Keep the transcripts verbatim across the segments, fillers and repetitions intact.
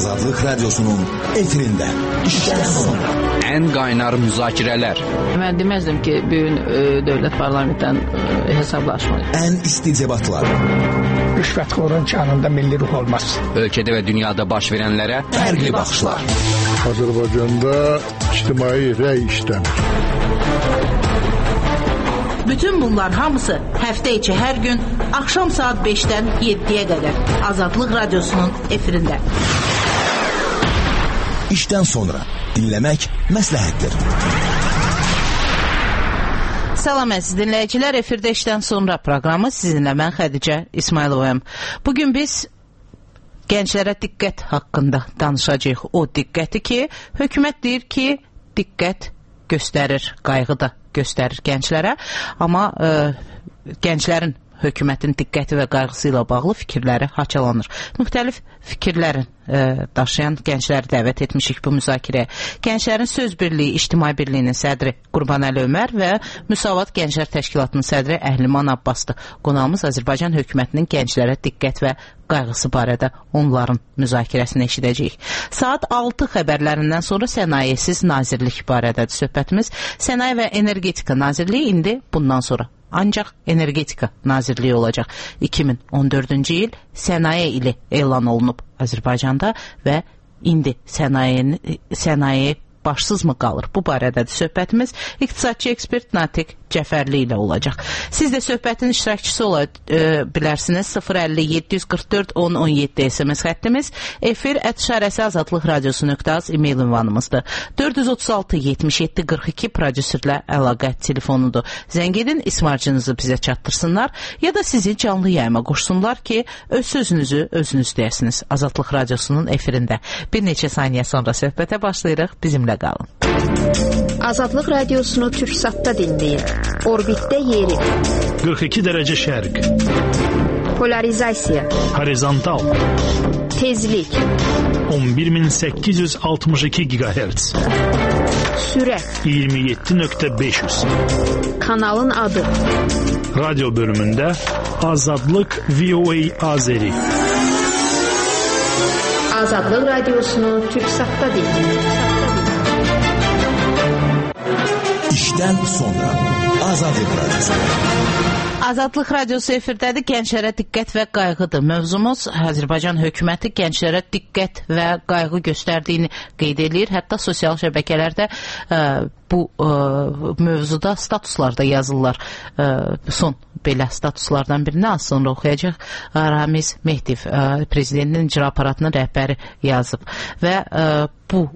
Azadlıq Radyosu'nun efirində işdən sonra ən qaynar müzakirələr. Mən deməzdim ki, bugün e, dövlət parlamentdən e, hesablaşmalıyıq. Ən isti debatlar. Rüşvətxorun canında milli ruh olmaz. Ölkədə və dünyada baş verənlərə Fərqli baxışlar. Azərbaycanda ictimai rəy işləmir. Bütün bunlar hamısı həftə içi hər gün axşam saat beşdən yeddiyə qədər Azadlıq Radyosu'nun efirində. İşdən sonra dinləmək məsləhətdir. Salam əziz dinləyicilər, efirdə işdən sonra proqramı sizinlə mən Xədicə İsmayılovayam. Bugün biz gənclərə diqqət haqqında danışacağıq. O diqqəti ki, hökumət deyir ki, diqqət göstərir, qayğı da göstərir gənclərə, amma e, gənclərin hökumətin diqqəti və qayğısı ilə bağlı fikirləri haçalanır. Müxtəlif fikirlərin e, daşıyan gəncləri dəvət etmişik bu müzakirəyə. Gənclərin Söz Birliyi İctimai Birliyinin sədri Qurbanəli Ömər və Müsavat Gənclər Təşkilatının sədri Əhliman Abbasdır. Qonağımız Azərbaycan hökumətinin gənclərə diqqət və qayğısı barədə onların müzakirəsini eşidəcəyik. Saat altı xəbərlərindən sonra Sənayesiz Nazirlik barədədir söhbətimiz. Sənaye və Energetika Nazirliyi indi bundan sonra ancaq Energetika Nazirliyi olacaq. iki min on dördüncü il sənaye ili elan olunub Azərbaycanda və indi sənaye, sənaye başsız mı qalır? Bu barədədir söhbətimiz. İqtisadçı ekspert Natiq Cəfərli ilə olacaq. Siz də söhbətin iştirakçısı ola e, bilərsiniz. sıfır əlli yeddi yüz qırx dörd on on yeddi S M S xəttimiz, efir ət işarəsi azadlıq radiosu nöqtə az e-mail ünvanımızdır. dörd yüz otuz altı yetmiş yeddi qırx iki prodüserlə əlaqə telefonudur. Zəng edin, ismarcınızı bizə çatdırsınlar ya da sizi canlı yayıma qoşsunlar ki, öz sözünüzü özünüz deyəsiniz. Azadlıq radiosunun efirində. Bir neçə saniyə sonra söhbətə başlayırıq. Bizimlə qalın. Azadlıq radiosunu Türksatda dinləyin. Orbitdə yeri. qırx iki dərəcə şərq. Polarizasiya. Horizontal. Tezlik. on bir min səkkiz yüz altmış iki gigahertz. Sürət. iyirmi yeddi nöqtə beş yüz. Kanalın adı. Radyo bölümündə Azadlıq V O A Azeri. Azadlıq radiosunu Türksatda dinləyin. İşdən sonra Azadlıq Radyosu. Azadlıq Radyosu efirdədir. Gənclərə diqqət və qayğıdır. Mövzumuz Azərbaycan hökuməti gənclərə diqqət və qayğı göstərdiyini qeyd edir. Hətta sosial şəbəkələrdə ə, bu ə, mövzuda statuslarda yazırlar. Ə, son belə statuslardan birini az sonra oxuyacaq. Ramiz Mehdiyev, ə, prezidentin icra aparatının rəhbəri yazıb. Və ə, bu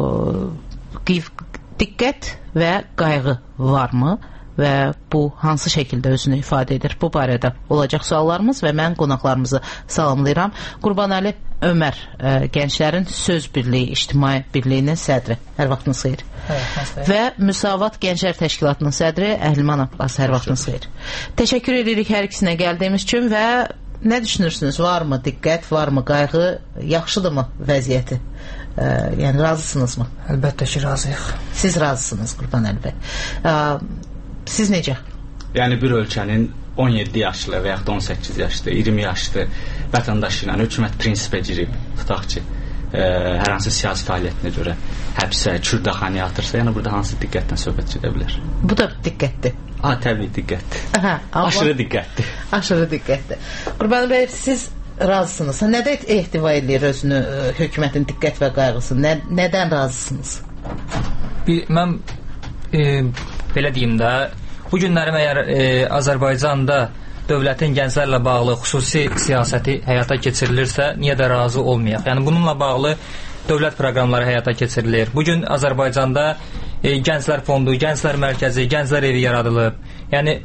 ə, diqqət və qayğı varmı? Və bu hansı şəkildə özünü ifadə edir? Bu barədə olacaq suallarımız və mən qonaqlarımızı salamlayıram. Qurbanəli Ömər, ə, Gənclərin Söz Birliyi İctimai Birliyinin sədri. Hər vaxtınız xeyir. Evet, və Müsavat Gənclər Təşkilatının sədri Əhliman Abbas. Hər vaxtınız xeyir. Təşəkkür edirik hər ikisinə gəldiyimiz üçün və nə düşünürsünüz? Varmı diqqət, varmı qayğı? Yaxşıdırmı vəziyyəti? Ə, yəni razısınızmı? Əlbəttə ki, razıyıq. Siz razısınız Qurbanəli bəy. Ə, Siz necə? Yəni bir ölkənin on yeddi yaşlı və yaxud on səkkiz yaşlı, iyirmi yaşlı vətəndaşı ilə hökumət prinsipə girib, tutaq ki, e, hər hansı siyasi fəaliyyətinə görə həbsə, kürdəxanaya atırsa, yəni burada hansı diqqətdən söhbət gedə bilər? Bu da diqqətdir. Ha, təbii diqqətdir. Aha, amma... Aşırı diqqətdir. Aşırı diqqətdir. Qurbanəli bəy, siz razısınız. Nədə ehtiva edir özünü ə, hökumətin diqqət və qayğısı? Nə, nədən razısınız? Bir, mən e, belə deyim də, bu günlərim əgər e, Azərbaycanda dövlətin gənclərlə bağlı xüsusi siyasəti həyata keçirilirsə, niyə də razı olmayaq? Yəni bununla bağlı dövlət proqramları həyata keçirilir. Bugün Azərbaycanda e, Gənclər Fondu, Gənclər Mərkəzi, Gənclər Evi yaradılıb. Yəni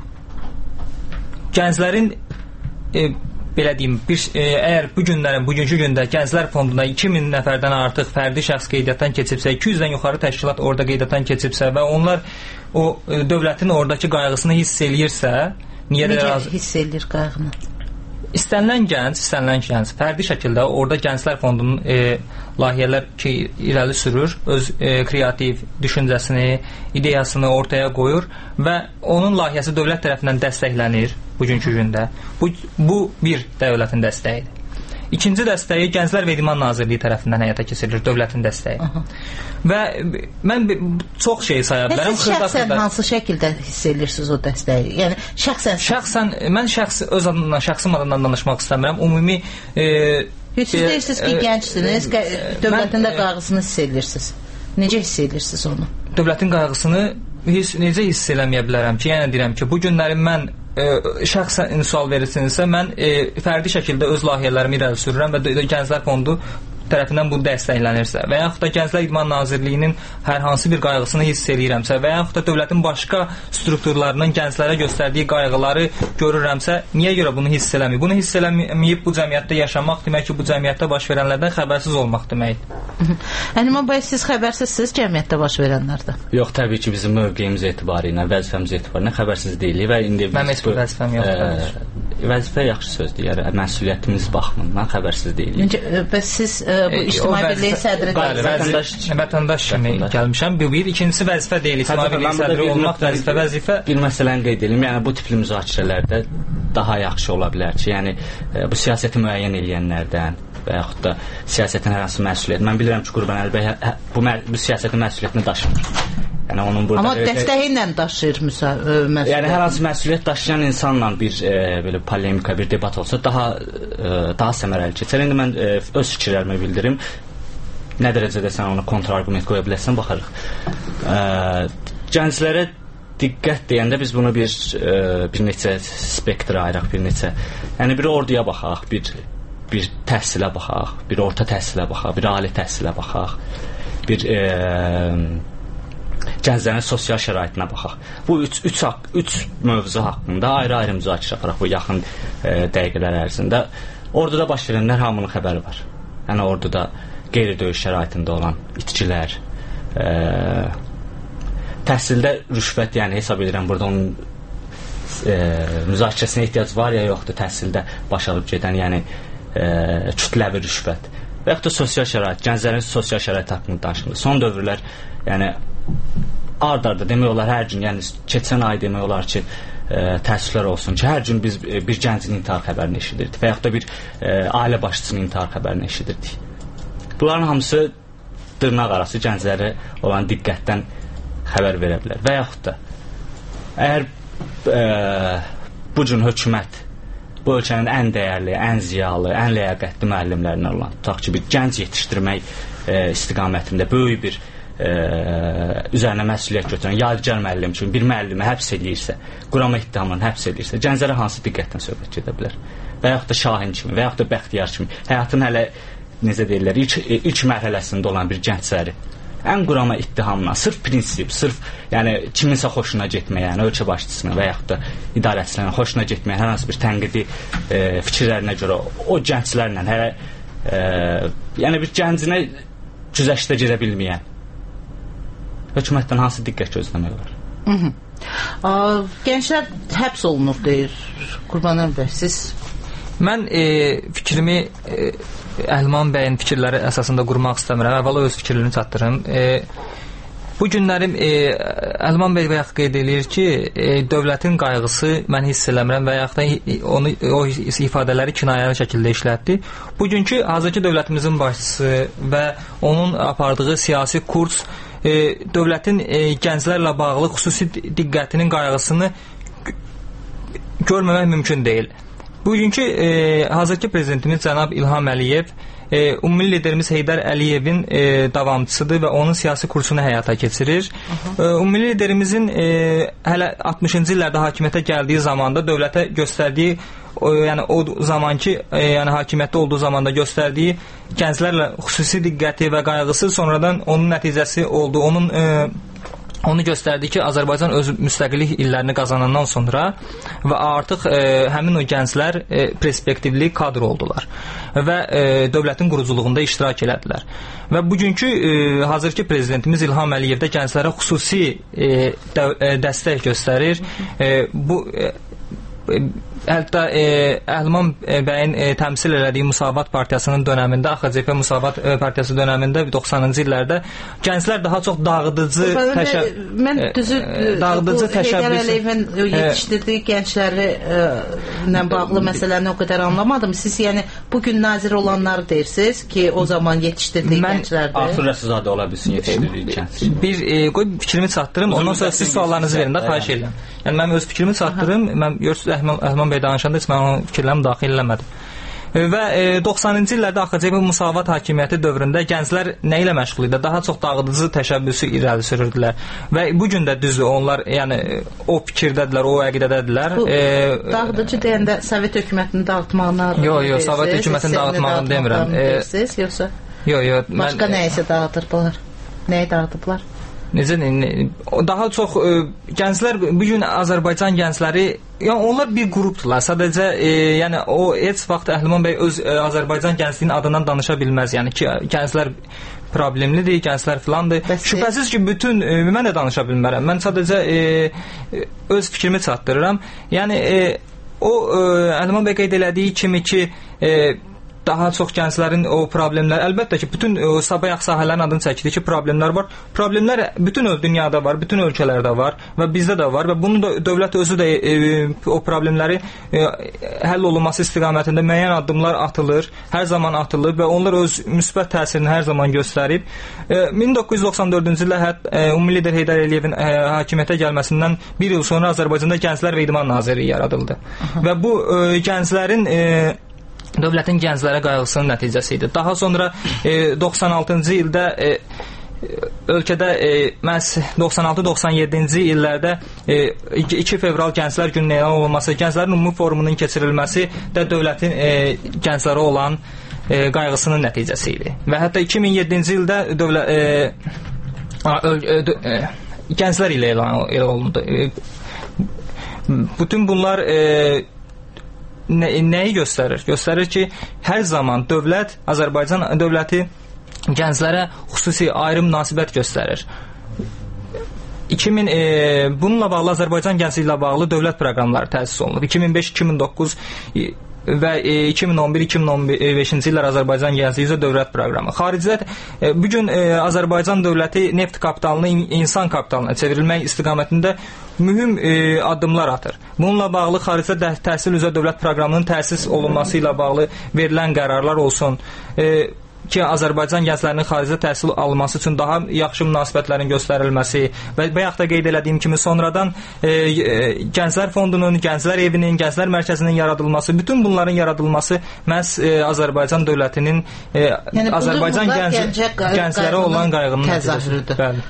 gənclərin e, belə deyim, bir, e, əgər bu günlərin, bugünkü gündə Gənclər Fonduna iki min nəfərdən artıq fərdi şəxs qeydiyyatdan keçibsə, iki yüzdən yuxarı təşkilat orada qeydiyyatdan keçibsə və onlar o e, dövlətin oradakı qayğısını hiss eləyirsə, niyə də razı... hiss eləyir qayğını? İstənilən gənc, istənilən gənc fərdi şəkildə orada Gənclər Fondunun e, layihələr ki, irəli sürür, öz e, kreativ düşüncəsini, ideyasını ortaya qoyur və onun layihəsi dövlət tərəfindən dəstəklənir bugünkü gündə. Bu, bu bir dövlətin dəstəyidir. İkinci dəstəyi Gənclər və İdman Nazirliyi tərəfindən həyata keçirilir, dövlətin dəstəyi. Aha. Və mən çox şey saya bilərəm. Siz şəxsən hansı şəkildə hiss edirsiniz o dəstəyi? Yəni şəxsən şəxsən mən şəxsi öz adımdan, şəxsim adından danışmaq istəmirəm. Ümumi e, siz e, deyirsiniz ki, e, gəncsiniz, dövlətin də qayğısını hiss edirsiniz. Necə hiss edirsiniz onu? Dövlətin qayğısını hiss, necə hiss eləməyə bilərəm ki, yəni deyirəm ki, bu günləri mən e, şəxsən sual verirsinizsə, mən e, fərdi şəkildə öz layihələrimi irəli sürürəm və Gənclər Fondu tərəfindən bu dəstəklənirsə və yaxud da Gənclər İdman Nazirliyinin hər hansı bir qayğısını hiss edirəmsə və yaxud da dövlətin başqa strukturlarının gənclərə göstərdiyi qayğıları görürəmsə, niyə görə bunu hiss eləməyib? Bunu hiss eləməyib bu cəmiyyətdə yaşamaq demək ki, bu cəmiyyətdə baş verənlərdən xəbərsiz olmaq deməkdir. Əlman bəy, siz xəbərsizsiniz cəmiyyətdə baş verənlərdən? Yox, təbii ki, bizim mövqeyimiz etibarı ilə, vəzifəmiz etibarı ilə xəbərsiz deyilik və indi mən heç bir vəzifəm yoxdur. Vəzifə yaxşı söz deyir, məsuliyyətimiz baxımından xəbərsiz deyilik. Bəs siz bu İctimai Birliyin sədri vətəndaş kimi gəlmişəm. Bu bir, ikincisi vəzifə deyil. İctimai Birliyin sədri olmaq vəzifə, vəzifə. Bir məsələni qeyd edelim. Yəni bu tipli müzakirələrdə daha yaxşı ola bilər ki, yəni bu siyasəti müəyyən edənlərdən və yaxud da siyasətin hər hansı məsuliyyəti. Mən bilirəm ki, Qurbanəli bəy bu, bu siyasətin məsuliyyətini daşımır. Yəni onun burada amma dəstəyi ilə daşıyır məsuliyyət. Yəni hər hansı məsuliyyət daşıyan insanla bir e, belə polemika, bir debat olsa daha e, daha səmərəli keçər. İndi mən e, öz fikirlərimi bildirim. Nə dərəcədə sən ona kontrargument qoya bilərsən, baxarıq. E, gənclərə diqqət deyəndə biz bunu bir e, bir neçə spektra ayıraq, bir neçə. Yəni bir orduya baxaq, bir bir təhsilə baxaq, bir orta təhsilə baxaq, bir ali təhsilə baxaq, bir e, gənclərin sosial şəraitinə baxaq. Bu üç, üç, üç mövzu haqqında ayrı-ayrı müzakirə aparaq bu yaxın e, dəqiqələr ərzində. Orduda baş verənlər hamının xəbəri var. Yəni orduda qeyri-döyüş şəraitində olan itkilər, e, təhsildə rüşvət, yəni hesab edirəm burada onun e, müzakirəsinə ehtiyac var ya yoxdur, təhsildə baş alıb gedən, yəni e, kütləvi rüşvət. Və yaxud da sosial şərait, gənclərin sosial şərait haqqında danışılır. Son dövrlər, yəni ard-arda demək olar hər gün, yəni keçən ay demək olar ki, e, təəssüflər olsun ki, hər gün biz e, bir gəncin intihar xəbərini eşidirdik və yaxud da bir e, ailə başçısının intihar xəbərini eşidirdik. Bunların hamısı dırnaq arası gənclərə olan diqqətdən xəbər verə bilər. Və yaxud da əgər e, bu gün hökumət bu ölkənin ən dəyərli, ən ziyalı, ən ləyaqətli müəllimlərindən olan, tutaq ki, bir gənc yetişdirmək e, istiqamətində böyük bir e, üzərinə məsuliyyət götürən yadigar müəllim kimi bir müəllimi həbs edirsə, qurama ittihamını həbs edirsə, gənclərə hansı diqqətdən söhbət gedə bilər? Və yaxud da Şahin kimi, və yaxud da Bəxtiyar kimi, həyatın hələ, necə deyirlər, ilk, ilk mərhələsində olan bir gəncləri ən qurama ittihamla, sırf prinsip, sırf yəni kiminsə xoşuna getməyə, yəni ölkə başçısına və yaxud da idarəçilərin xoşuna getməyə, hər hansı bir tənqidi e, fikirlərinə görə o gənclərlə hələ e, yəni bir gəncinə güzəştə gedə bilməyən hökumətdən hansı diqqət gözləmək olar? Hı -hı. A, gənclər həbs olunur deyir Qurbanəli bəy, siz? Mən e, fikrimi e, Əlman bəyin fikirləri əsasında qurmaq istəmirəm. Əvvəla öz fikirlərini çatdırım. E, bu günlərim e, Əlman bəy bayaq qeyd edir ki, e, dövlətin qayğısı mən hiss eləmirəm və yaxud da onu, o ifadələri kinayəli şəkildə işlətdi. Bugünkü hazırki dövlətimizin başçısı və onun apardığı siyasi kurs e, dövlətin e, gənclərlə bağlı xüsusi diqqətinin qayğısını görməmək mümkün deyil. Bugünkü e, hazırki prezidentimiz cənab İlham Əliyev e, ümumi liderimiz Heydər Əliyevin e, davamçısıdır və onun siyasi kursunu həyata keçirir. E, ümumi liderimizin e, hələ altmışıncı illərdə hakimiyyətə gəldiyi zamanda dövlətə göstərdiyi o, yəni o zamanki e, yəni hakimiyyətdə olduğu zamanda göstərdiyi gənclərlə xüsusi diqqəti və qayğısı sonradan onun nəticəsi oldu. Onun e, onu göstərdi ki, Azərbaycan öz müstəqillik illərini qazanandan sonra və artıq e, həmin o gənclər e, perspektivli kadr oldular və e, dövlətin quruculuğunda iştirak elədilər. Və bugünkü e, hazırki prezidentimiz İlham Əliyev də gənclərə xüsusi e, də, e, dəstək göstərir. E, bu e, hətta e, Əhliman bəyin e, təmsil elədiyi Müsavat partiyasının dönəmində, A X C P Müsavat e, partiyası dönəmində doxsanıncı illərdə gənclər daha çox dağıdıcı təşə mən düzü dağıdıcı təşəbbüs Heydər Əliyevin yetişdirdiyi gəncləri ilə bağlı məsələni o qədər anlamadım. Siz yəni bu gün nazir olanları deyirsiniz ki, o zaman yetişdirdiyi gənclərdir. Artur Rəsulzadə ola bilsin yetişdirdiyi gənclər. Bir e, qoy fikrimi çatdırım, ondan sonra siz suallarınızı verin də, xahiş edirəm. Yəni mən öz fikrimi çatdırım. Mən görürsüz Əhliman bəy danışanda heç mən onun fikirlərimi daxil eləmədim. Və e, doxsanıncı illərdə A X C P Müsavat hakimiyyəti dövründə gənclər nə ilə məşğul idi? Daha çox dağıdıcı təşəbbüsü irəli sürürdülər. Və bu gün də düzdür, onlar yəni o fikirdədilər, o əqidədədilər. Bu, e, dağıdıcı deyəndə Sovet hökumətinin dağıtmağına Yox, yox, Sovet hökumətinin dağıtmağını demirəm. Deyirsiniz, yoxsa? Yox, yox. Başqa nəyisə dağıdırdılar? Nəyi dağıdıblar? Necə, daha çox e, gənclər, bu gün Azərbaycan gəncləri, yəni onlar bir qrupdurlar. Sadəcə, e, yəni o heç vaxt Əhliman bəy öz e, Azərbaycan gəncliyinin adından danışa bilməz. Yəni ki, gənclər problemlidir, gənclər filandır. Şübhəsiz ki, bütün e, mən də danışa bilmərəm. Mən sadəcə e, öz fikrimi çatdırıram. Yəni e, o e, Əhliman bəy qeyd elədiyi kimi ki, e, daha çox gənclərin o problemlər, əlbəttə ki, bütün o, sabayaq sahələrin adını çəkdi ki, problemlər var. Problemlər bütün dünyada var, bütün ölkələrdə var və bizdə də var və bunun da dövlət özü də e, o problemləri e, həll olunması istiqamətində müəyyən addımlar atılır, hər zaman atılır və onlar öz müsbət təsirini hər zaman göstərib. E, min doqquz yüz doxsan dördüncü ildə e, Ümumi lider Heydər Əliyevin e, hakimiyyətə gəlməsindən bir il sonra Azərbaycanda Gənclər və İdman Nazirliyi yaradıldı. Aha. Və bu e, gənclərin e, dövlətin gənclərə qayğısının nəticəsi idi. Daha sonra e, doxsan altıncı ildə e, ölkədə e, məhz doxsan altı doxsan yeddinci illərdə e, iki fevral Gənclər Gününün elan olunması, Gənclərin Ümumi Forumunun keçirilməsi də dövlətin e, gənclərə olan e, qayğısının nəticəsi idi. Və hətta iki min yeddinci ildə dövlət e, e, e, gənclər ilə elan, elan olundu. E, bütün bunlar e, Nə, nəyi göstərir? Göstərir ki, hər zaman dövlət, Azərbaycan dövləti gənclərə xüsusi ayrı münasibət göstərir. iki min e, bununla bağlı Azərbaycan gəncliyi ilə bağlı dövlət proqramları təsis olunub. iki min beş iki min doqquz və e, iki min on bir iki min on beşinci illər Azərbaycan gəncliyi üzrə dövlət proqramı. Xaricdə e, bu gün e, Azərbaycan dövləti neft kapitalını insan kapitalına çevrilmək istiqamətində mühüm e, addımlar atır. Bununla bağlı xaricdə təhsil üzrə dövlət proqramının təsis olunması ilə bağlı verilən qərarlar olsun. E, ki, Azərbaycan gənclərinin xaricdə təhsil alması üçün daha yaxşı münasibətlərin göstərilməsi və bayaq da qeyd elədiyim kimi sonradan e, e, Gənclər Fondunun, Gənclər Evinin, Gənclər Mərkəzinin yaradılması, bütün bunların yaradılması məhz e, Azərbaycan dövlətinin e, yəni, Azərbaycan gənc, gəncə, gənclərə olan qayğının təzahürüdür.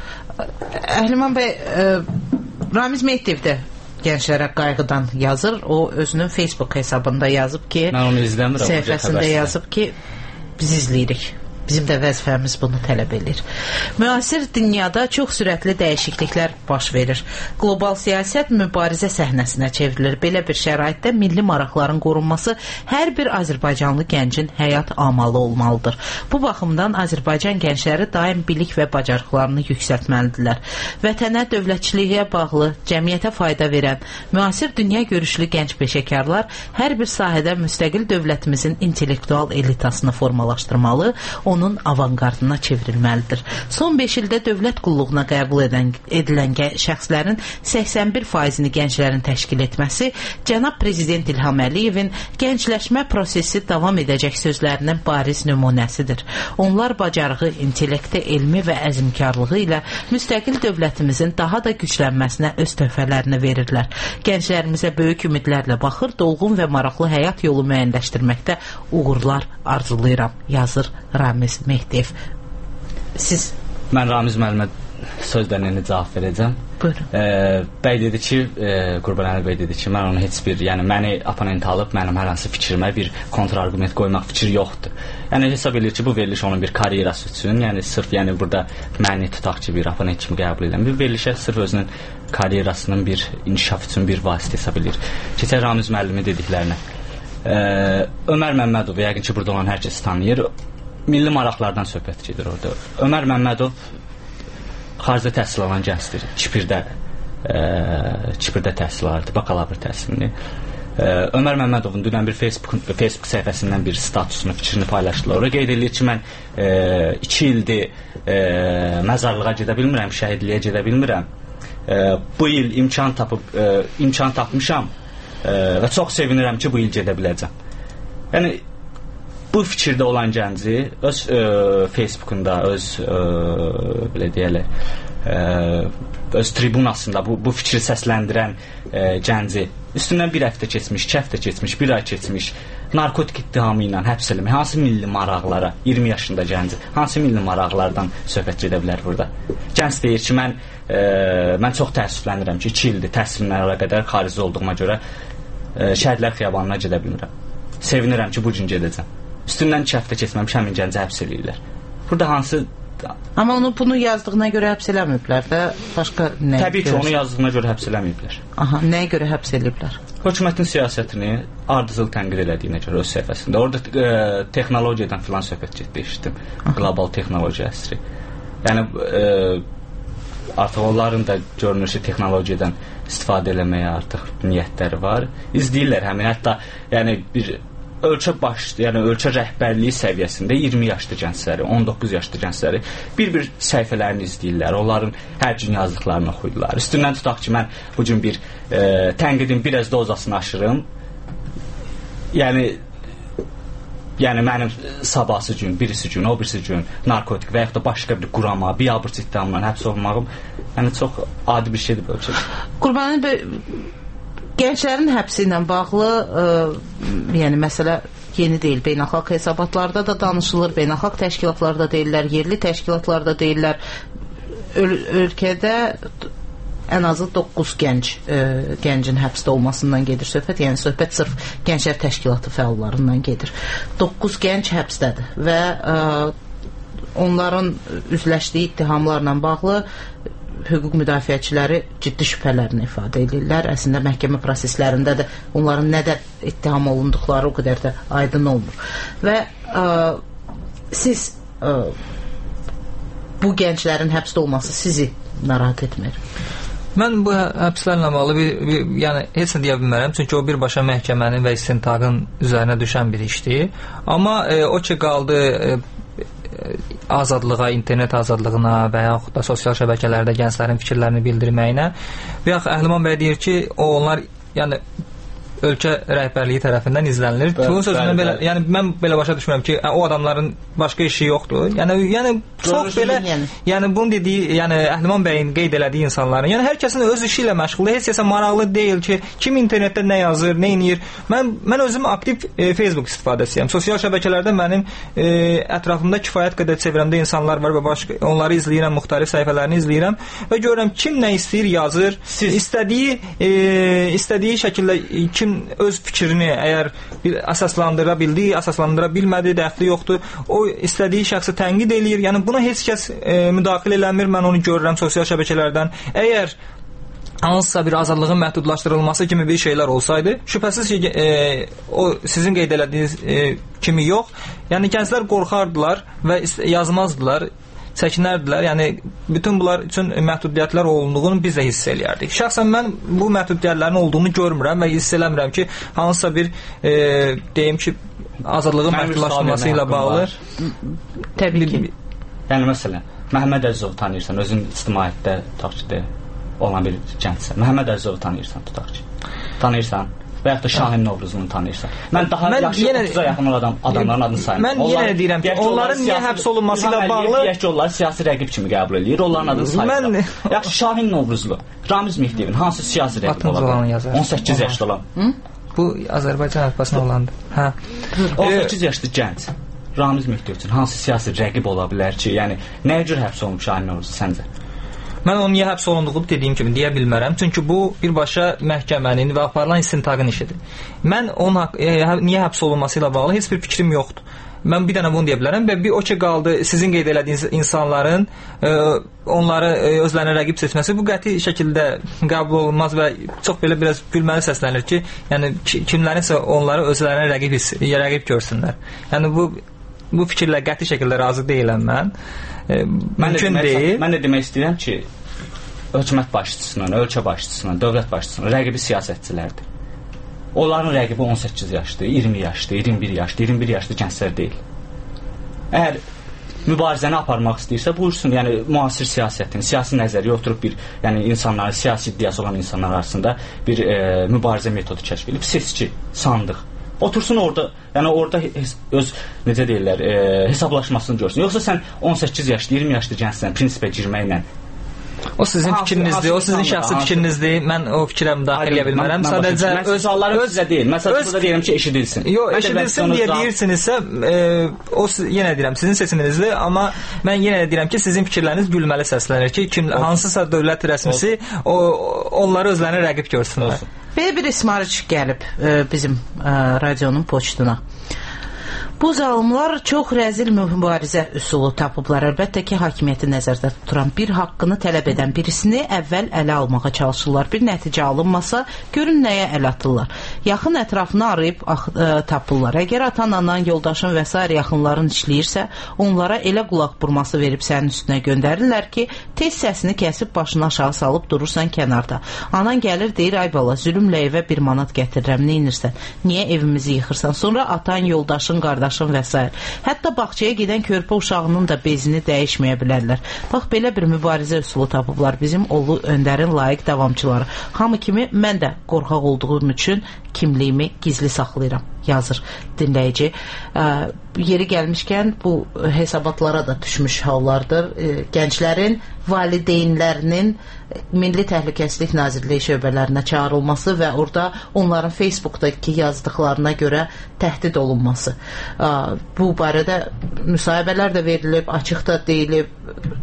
Əhliman bəy, e, Ramiz Mehdiyev də gənclərə qayğıdan yazır. O özünün Facebook hesabında yazıb ki, mən onu izləmirəm, səhifəsində yazıb ki, biz izləyirik. Bizim də vəzifəmiz bunu tələb edir. Müasir dünyada çox sürətli dəyişikliklər baş verir. Qlobal siyasət mübarizə səhnəsinə çevrilir. Belə bir şəraitdə milli maraqların qorunması hər bir Azərbaycanlı gəncin həyat amalı olmalıdır. Bu baxımdan Azərbaycan gəncləri daim bilik və bacarıqlarını yüksəltməlidirlər. Vətənə, dövlətçiliyə bağlı, cəmiyyətə fayda verən, müasir dünya görüşlü gənc peşəkarlar hər bir sahədə müstəqil dövlətimizin intellektual elitasını formalaşdırmalı, onun avangardına çevrilməlidir. Son beş ildə dövlət qulluğuna qəbul edən, edilən şəxslərin səksən bir faizini gənclərin təşkil etməsi cənab Prezident İlham Əliyevin gəncləşmə prosesi davam edəcək sözlərinin bariz nümunəsidir. Onlar bacarığı, intellekti, elmi və əzmkarlığı ilə müstəqil dövlətimizin daha da güclənməsinə öz töhfələrini verirlər. Gənclərimizə böyük ümidlərlə baxır, dolğun və maraqlı həyat yolu müəyyənləşdirməkdə uğurlar arzulayıram, yazır Ramiz Mehdiyev. Siz? Mən Ramiz müəllimə sözlərinə cavab verəcəm. Buyurun. E, bəy dedi ki, e, Qurbanəli bəy dedi ki, mən onu heç bir, yəni məni oponent alıb, mənim hər hansı fikrimə bir kontrargument qoymaq fikri yoxdur. Yəni hesab edir ki, bu veriliş onun bir karyerası üçün, yəni sırf yəni burada məni tutaq ki, bir oponent kimi qəbul edən bir verilişə sırf özünün karyerasının bir inkişaf üçün bir vasitə hesab edir. Keçək Ramiz müəllimin dediklərinə. E, Ömər Məmmədov, yəqin ki, burada olan hər kəs tanıyır. Milli maraqlardan söhbət gedir orada. Ömər Məmmədov xaricdə təhsil alan gəncdir. Kipirdə e, Kipirdə təhsil alırdı, bakalavr təhsilini. Ömər Məmmədovun dünən bir Facebook, Facebook səhifəsindən bir statusunu, fikrini paylaşdılar. Orada qeyd edir ki, mən e, iki ildir e, məzarlığa gedə bilmirəm, şəhidliyə gedə bilmirəm. E, bu il imkan tapıb, e, imkan tapmışam e, və çox sevinirəm ki, bu il gedə biləcəm. Yəni, bu fikirdə olan gənci öz e, Facebookunda, öz e, belə deyərlər, e, öz tribunasında bu, bu fikri səsləndirən e, gənci üstündən bir həftə keçmiş, iki həftə keçmiş, bir ay keçmiş, narkotik ittihamı ilə həbs eləmək, hansı milli maraqlara, iyirmi yaşında gənci, hansı milli maraqlardan söhbət gedə bilər burada? Gənc deyir ki, mən, e, mən çox təəssüflənirəm ki, iki ildir təhsilinlərə qədər xarici olduğuma görə e, Şəhidlər Xiyabanına gedə bilmirəm. Sevinirəm ki, bu gün gedəcəm. Üstündən iki həftə keçməmiş həmin gənci həbs eləyirlər. Burada hansı... Amma onu bunu yazdığına görə həbs eləməyiblər də, başqa nə? Təbii ki, onu yazdığına görə həbs eləməyiblər. Aha, nəyə görə həbs eləyiblər? Hökumətin siyasətini ardıcıl tənqid elədiyinə görə öz səhifəsində. Orada e, texnologiyadan filan söhbət getdi, eşitdim. Qlobal texnologiya əsri. Yəni, e, artıq onların da görünür ki, texnologiyadan istifadə eləməyə artıq niyyətləri var. İzləyirlər həmin, hətta yəni bir ölkə baş, yəni ölkə rəhbərliyi səviyyəsində iyirmi yaşlı gəncləri, on doqquz yaşlı gəncləri bir-bir səhifələrini izləyirlər, onların hər gün yazdıqlarını oxuyurlar. Üstündən tutaq ki, mən bu gün bir e, tənqidin biraz dozasını aşırım. Yəni yəni mənim sabahsı gün, birisi gün, o birisi gün narkotik və yaxud da başqa bir qurama, biabırçı ittihamla həbs olmağım yəni çox adi bir şeydir bu ölkədə. Qurbanı gənclərin həbsi ilə bağlı ə, yəni məsələ yeni deyil. Beynəlxalq hesabatlarda da danışılır, beynəlxalq təşkilatlarda deyirlər, yerli təşkilatlarda deyirlər. Öl ölkədə ən azı doqquz gənc ə, gəncin həbsdə olmasından gedir söhbət. Yəni söhbət sırf Gənclər Təşkilatı fəallarından gedir. doqquz gənc həbsdədir və ə, onların üzləşdiyi ittihamlarla bağlı hüquq müdafiəçiləri ciddi şübhələrini ifadə edirlər. Əslində məhkəmə proseslərində də onların nədə ittiham olunduqları o qədər də aydın olmur. Və ə, siz ə, bu gənclərin həbsdə olması sizi narahat etmir? Mən bu həbslərlə bağlı bir, bir, yəni heç nə deyə bilmərəm, çünki o birbaşa məhkəmənin və istintaqın üzərinə düşən bir işdir. Amma e, o ki qaldı e, azadlığa, internet azadlığına və yaxud da sosial şəbəkələrdə gənclərin fikirlərini bildirməyinə və yaxud Əhliman bəy deyir ki, o onlar yəni ölkə rəhbərliyi tərəfindən izlənilir. Bunun sözündən belə, yəni mən belə başa düşmürəm ki, o adamların başqa işi yoxdur. Yəni yəni çox belə, yəni. yəni bunun dediyi, yəni Əhliman bəyin qeyd elədiyi insanların, yəni hər kəsin öz işi ilə məşğuldur. Heç kəsə maraqlı deyil ki, kim internetdə nə yazır, nə edir. Mən mən özüm aktiv e, Facebook istifadəçisiyəm. Sosial şəbəkələrdə mənim e, ətrafımda kifayət qədər çevrəmdə insanlar var və başqa onları izləyirəm, müxtəlif səhifələrini izləyirəm və görürəm kim nə istəyir yazır. Siz istədiyi e, istədiyi şəkildə kim öz fikrini əgər bir əsaslandıra bildi, əsaslandıra bilmədi, dəxli yoxdur. O istədiyi şəxsi tənqid eləyir. Yəni buna heç kəs e, müdaxilə eləmir. Mən onu görürəm sosial şəbəkələrdən. Əgər hansısa bir azadlığın məhdudlaşdırılması kimi bir şeylər olsaydı, şübhəsiz ki, e, o sizin qeyd elədiyiniz e, kimi yox. Yəni gənclər qorxardılar və yazmazdılar, çəkinərdilər. Yəni bütün bunlar üçün məhdudiyyətlər olduğunu biz də hiss eləyərdik. Şəxsən mən bu məhdudiyyətlərin olduğunu görmürəm və hiss eləmirəm ki, hansısa bir e, deyim ki, azadlığın məhdudlaşdırılması ilə bağlı. Təbii ki. Yəni məsələn, Məhəmməd Əzizovu tanıyırsan, özün ictimaiyyətdə tutaq ki, olan bir gəncsən. Məhəmməd Əzizovu tanıyırsan, tutaq ki. Tanıyırsan? Və yaxud da Şahin Novruzunu tanıyırsan. Mən daha mən yaxşı yenə, otuza yaxın adam, adamların adını sayım. Mən onlar, yenə deyirəm ki, onların niyə həbs olunması ilə bağlı... Deyək ki, onları siyasi rəqib kimi qəbul edir, onların adını sayırlar. Mən... Yaxşı, Şahin Novruzlu, Ramiz Mehdiyevin hansı siyasi rəqib olabilir? on səkkiz yaşlı olan. Hı? Bu Azərbaycan əlifbasına olandı. Hə. on səkkiz yaşlı gənc Ramiz Mehdiyev üçün hansı siyasi rəqib ola bilər ki, yəni nəyə görə həbs olunub Şahin Novruzlu səncə? Mən onun niyə həbs olunduğunu dediyim kimi deyə bilmərəm. Çünki bu birbaşa məhkəmənin və aparılan istintaqın işidir. Mən onun e, niyə həbs olunması ilə bağlı heç bir fikrim yoxdur. Mən bir dənə bunu deyə bilərəm və bir o ki qaldı sizin qeyd elədiyiniz insanların e, onları e, özlərinə rəqib seçməsi bu qəti şəkildə qəbul olunmaz və çox belə biraz gülməli səslənir ki, yəni ki, kimlərinsə onları özlərinə rəqib hiss, rəqib görsünlər. Yəni bu bu fikirlə qəti şəkildə razı deyiləm mən. E, mümkün mən deyil. Mən də demək istəyirəm ki, hökumət başçısının, ölkə başçısının, dövlət başçısının rəqibi siyasətçilərdir. onların rəqibi on səkkiz yaşdır, iyirmi yaşdır, iyirmi bir yaşdır, iyirmi bir yaşlı gənclər deyil. Əgər mübarizəni aparmaq istəyirsə, buyursun, yəni müasir siyasətin, siyasi nəzəriyə oturub bir, yəni insanların, siyasi iddiası olan insanlar arasında bir e, mübarizə metodu kəşf edib, seçki, sandıq. Otursun orada, yəni orada öz, necə deyirlər, e, hesablaşmasını görsün. Yoxsa sən on səkkiz yaşlı, iyirmi yaşlı gəncsən, prinsipə girməklə. O sizin fikrinizdir, o sizin şəxsi fikrinizdir. Mən o fikrə müdaxilə edə bilmərəm. Sadəcə öz halları sizə deyil. Məsələn, burada deyirəm ki, eşidilsin. Yox, eşidilsin deyə deyirsinizsə, e, o yenə deyirəm, sizin seçiminizdir, amma mən yenə də deyirəm ki, sizin fikirləriniz gülməli səslənir ki, kim hansısa dövlət rəsmisi o onları özlərinə rəqib görsünlər. Belə bir ismarıç gəlib e, bizim e, radionun poçtuna. Bu zalımlar çox rəzil mübarizə üsulu tapıblar. Əlbəttə ki, hakimiyyəti nəzərdə tuturan bir haqqını tələb edən birisini əvvəl ələ almağa çalışırlar. Bir nəticə alınmasa, görün nəyə əl atırlar. Yaxın ətrafını arayıb ax, ə, tapırlar. Əgər atan, anan, yoldaşın və s. yaxınların işləyirsə, onlara elə qulaq burması verib sənin üstünə göndərirlər ki, tez səsini kəsib başını aşağı salıb durursan kənarda. Anan gəlir, deyir, ay bala, zülümlə evə bir manat gətirirəm, neynirsən? Niyə evimizi yıxırsan? Sonra atan, yoldaşın, qardaşın və s. Hətta bağçaya gedən körpə uşağının da bezini dəyişməyə bilərlər. Bax, belə bir mübarizə üsulu tapıblar bizim Ulu Öndərin layiq davamçıları. Hamı kimi mən də qorxaq olduğum üçün kimliyimi gizli saxlayıram, yazır dinləyici. Ə, yeri gəlmişkən bu hesabatlara da düşmüş hallardır. Ə, gənclərin valideynlərinin Milli Təhlükəsizlik Nazirliyi şöbələrinə çağırılması və orada onların Facebook'dakı yazdıqlarına görə təhdid olunması. Ə, bu barədə müsahibələr də verilib, açıq da deyilib.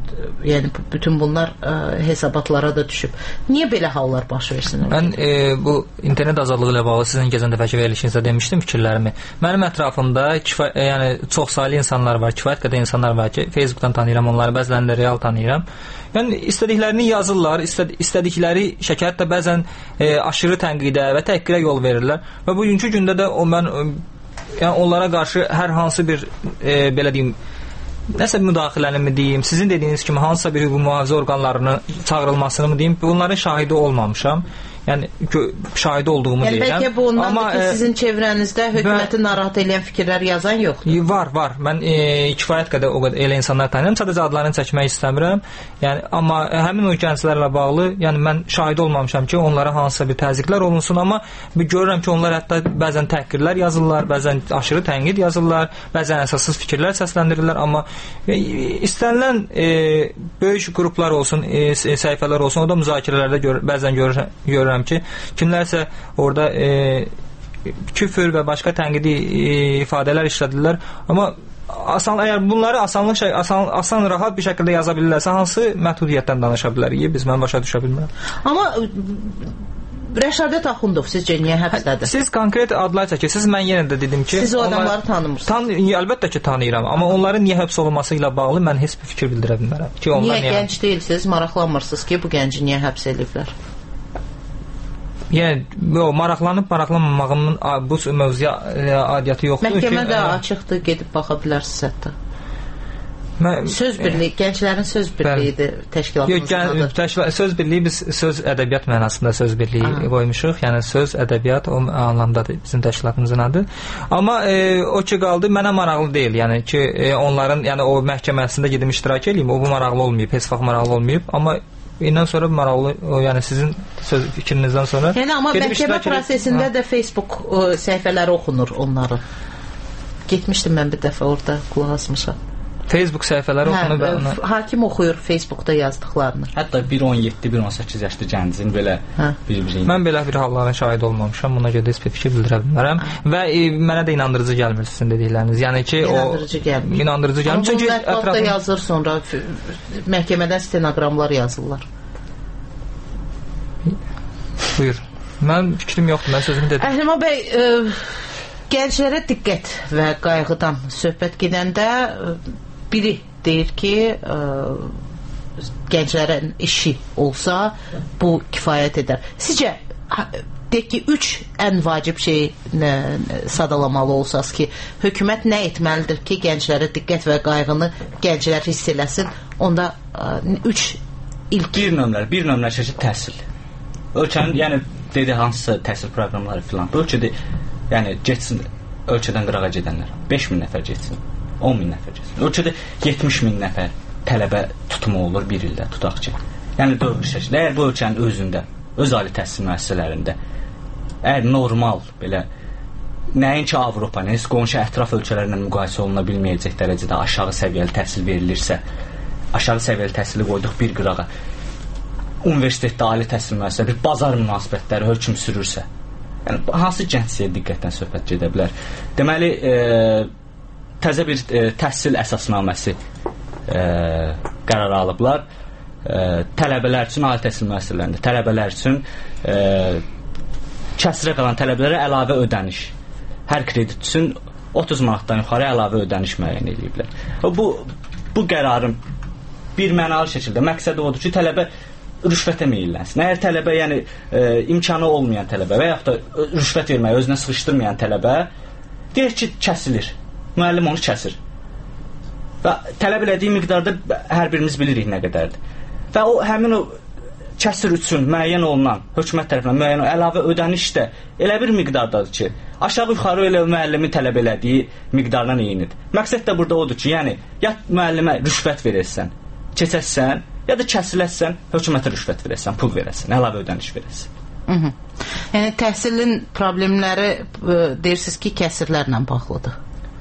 Yəni bütün bunlar ə, hesabatlara da düşüb. Niyə belə hallar baş versin? Mən e, bu internet azadlığı ilə bağlı sizin keçən dəfəki verilişinizdə demişdim fikirlərimi. Mənim ətrafımda kifa, e, yəni çox saylı insanlar var, kifayət qədər insanlar var ki, Facebook'dan tanıyıram onları, bəzilərini də real tanıyıram. Yəni istədiklərini yazırlar, istəd istədikləri şəkil, hətta bəzən e, aşırı tənqidə və təhqirə yol verirlər. Və bugünkü gündə də o mən e, yəni onlara qarşı hər hansı bir e, belə deyim nəsə müdaxiləni mi deyim, sizin dediyiniz kimi hansısa bir hüquq mühafizə orqanlarını çağırılmasını mı deyim, bunların şahidi olmamışam. Yəni şahidi olduğumu yəni, deyirəm. Bəlkə bu ondandır amma, ki, sizin çevrənizdə hökuməti narahat edən fikirlər yazan yoxdur. Var, var. Mən e, kifayət qədər o qədər elə insanlar tanıyıram. Sadəcə adlarını çəkmək istəmirəm. Yəni amma həmin o gənclərlə bağlı, yəni mən şahid olmamışam ki, onlara hansısa bir təzyiqlər olunsun, amma bir görürəm ki, onlar hətta bəzən təhqirlər yazırlar, bəzən aşırı tənqid yazırlar, bəzən əsassız fikirlər səsləndirirlər, amma e, istənilən e, böyük qruplar olsun, e, səhifələr olsun, o da müzakirələrdə gör, bəzən görürəm, görürəm ki, kimlərsə orada e, küfür və başqa tənqidi e, ifadələr işlədirlər, amma asan, əgər bunları asanlıq şey, asan, asan rahat bir şəkildə yaza bilirlərsə, hansı məhdudiyyətdən danışa bilərik? Biz mən başa düşə bilmirəm. Amma Rəşadət Axundov sizcə niyə həbsdədir? Siz konkret adlar çəkirsiniz. Mən yenə də dedim ki, siz o adamları onlar, tanımırsınız. Tan əlbəttə ki, tanıyıram, amma onların niyə həbs olunması ilə bağlı mən heç bir fikir bildirə bilmərəm. Ki, onlar niyə, niyə gənc deyilsiniz, maraqlanmırsınız ki, bu gənci niyə həbs ediblər? Yəni, o, maraqlanıb maraqlanmamağımın bu mövzuya adiyyatı yoxdur. Məhkəmə ki, də açıqdır, gedib baxa bilərsiniz hətta. Mən, söz birliyi, gənclərin söz birliyidir təşkilatımızın adı. Təşkilat, söz birliyi biz söz ədəbiyyat mənasında söz birliyi Aha. qoymuşuq. Yəni söz ədəbiyyat o anlamdadır bizim təşkilatımızın adı. Amma e, o ki qaldı mənə maraqlı deyil. Yəni ki e, onların yəni o məhkəməsində gedib iştirak edeyim. O bu maraqlı olmayıb, heç vaxt maraqlı olmayıb. Amma İndən sonra maraqlı, o, yəni sizin söz fikrinizdən sonra yəni amma məhkəmə prosesində də Facebook o, səhifələri oxunur onların. Getmişdim mən bir dəfə orada, qulaq asmışam. Facebook səhifələri hə, oxunur və ona... hakim oxuyur Facebookda yazdıqlarını. Hətta bir on yeddi bir on səkkiz yaşlı gəncin belə hə. bir-birini. Mən belə bir hallara şahid olmamışam. Buna görə heç bir fikir bildirə bilmərəm və e, mənə də inandırıcı gəlmir sizin dedikləriniz. Yəni ki, inandırıcı o gəlmir. İnandırıcı gəlmir. Çünki ətrafında yazır, sonra məhkəmədən stenoqramlar yazırlar. Buyur. Mən fikrim yoxdur. Mən sözümü dedim. Əhlimə bəy, e, gənclərə diqqət və qayğıdan söhbət gedəndə e, biri deyir ki, ə, gənclərin işi olsa bu kifayət edər. Sizcə deyək ki, üç ən vacib şeyi nə, sadalamalı olsaq ki, hökumət nə etməlidir ki, gənclərə diqqət və qayğını gənclər hiss eləsin? Onda ə, üç ilk bir nömrə, bir nömrə şəkil təhsil. Ölkənin, yəni dedi hansısa təhsil proqramları filan. Bu ölkədə yəni getsin ölkədən qırağa gedənlər beş min nəfər getsin, on min nəfər getsin. Ölkədə yetmiş min nəfər tələbə tutumu olur bir ildə, tutaq ki. Yəni dörd şəkildə əgər bu ölkənin özündə, öz ali təhsil müəssisələrində əgər normal belə nəinki Avropa, nəinki qonşu ətraf ölkələrlə müqayisə oluna bilməyəcək dərəcədə aşağı səviyyəli təhsil verilirsə, aşağı səviyyəli təhsili qoyduq bir qırağa, universitetdə ali təhsil müəssisələri bir bazar münasibətləri hökm sürürsə, yəni hansı gəncliyə diqqətdən söhbət gedə bilər? Deməli, e, təzə bir e, təhsil əsasnaməsi e, qərar alıblar. E, tələbələr üçün ali təhsil müəssisələrində, tələbələr üçün e, kəsrə qalan tələbələrə əlavə ödəniş, hər kredit üçün otuz manatdan yuxarı əlavə ödəniş müəyyən ediblər. Bu, bu qərarın bir mənalı şəkildə məqsədi odur ki, tələbə rüşvətə meyillənsin. Əgər tələbə, yəni e, imkanı olmayan tələbə və yaxud da rüşvət verməyi özünə sıxışdırmayan tələbə deyək ki, kəsilir. Müəllim onu kəsir. Və tələb elədiyi miqdarda hər birimiz bilirik nə qədərdir. Və o həmin o kəsir üçün müəyyən olunan, hökumət tərəfindən müəyyən olunan əlavə ödəniş də elə bir miqdardadır ki, aşağı yuxarı elə müəllimin tələb elədiyi miqdardan eynidir. Məqsəd də burada odur ki, yəni ya müəllimə rüşvət verəsən, keçəsən, ya da kəsiləsən, hökumətə rüşvət verəsən, pul verəsən, əlavə ödəniş verəsən. Hı -hı. Yəni təhsilin problemləri e, deyirsiniz ki, kəsirlərlə bağlıdır.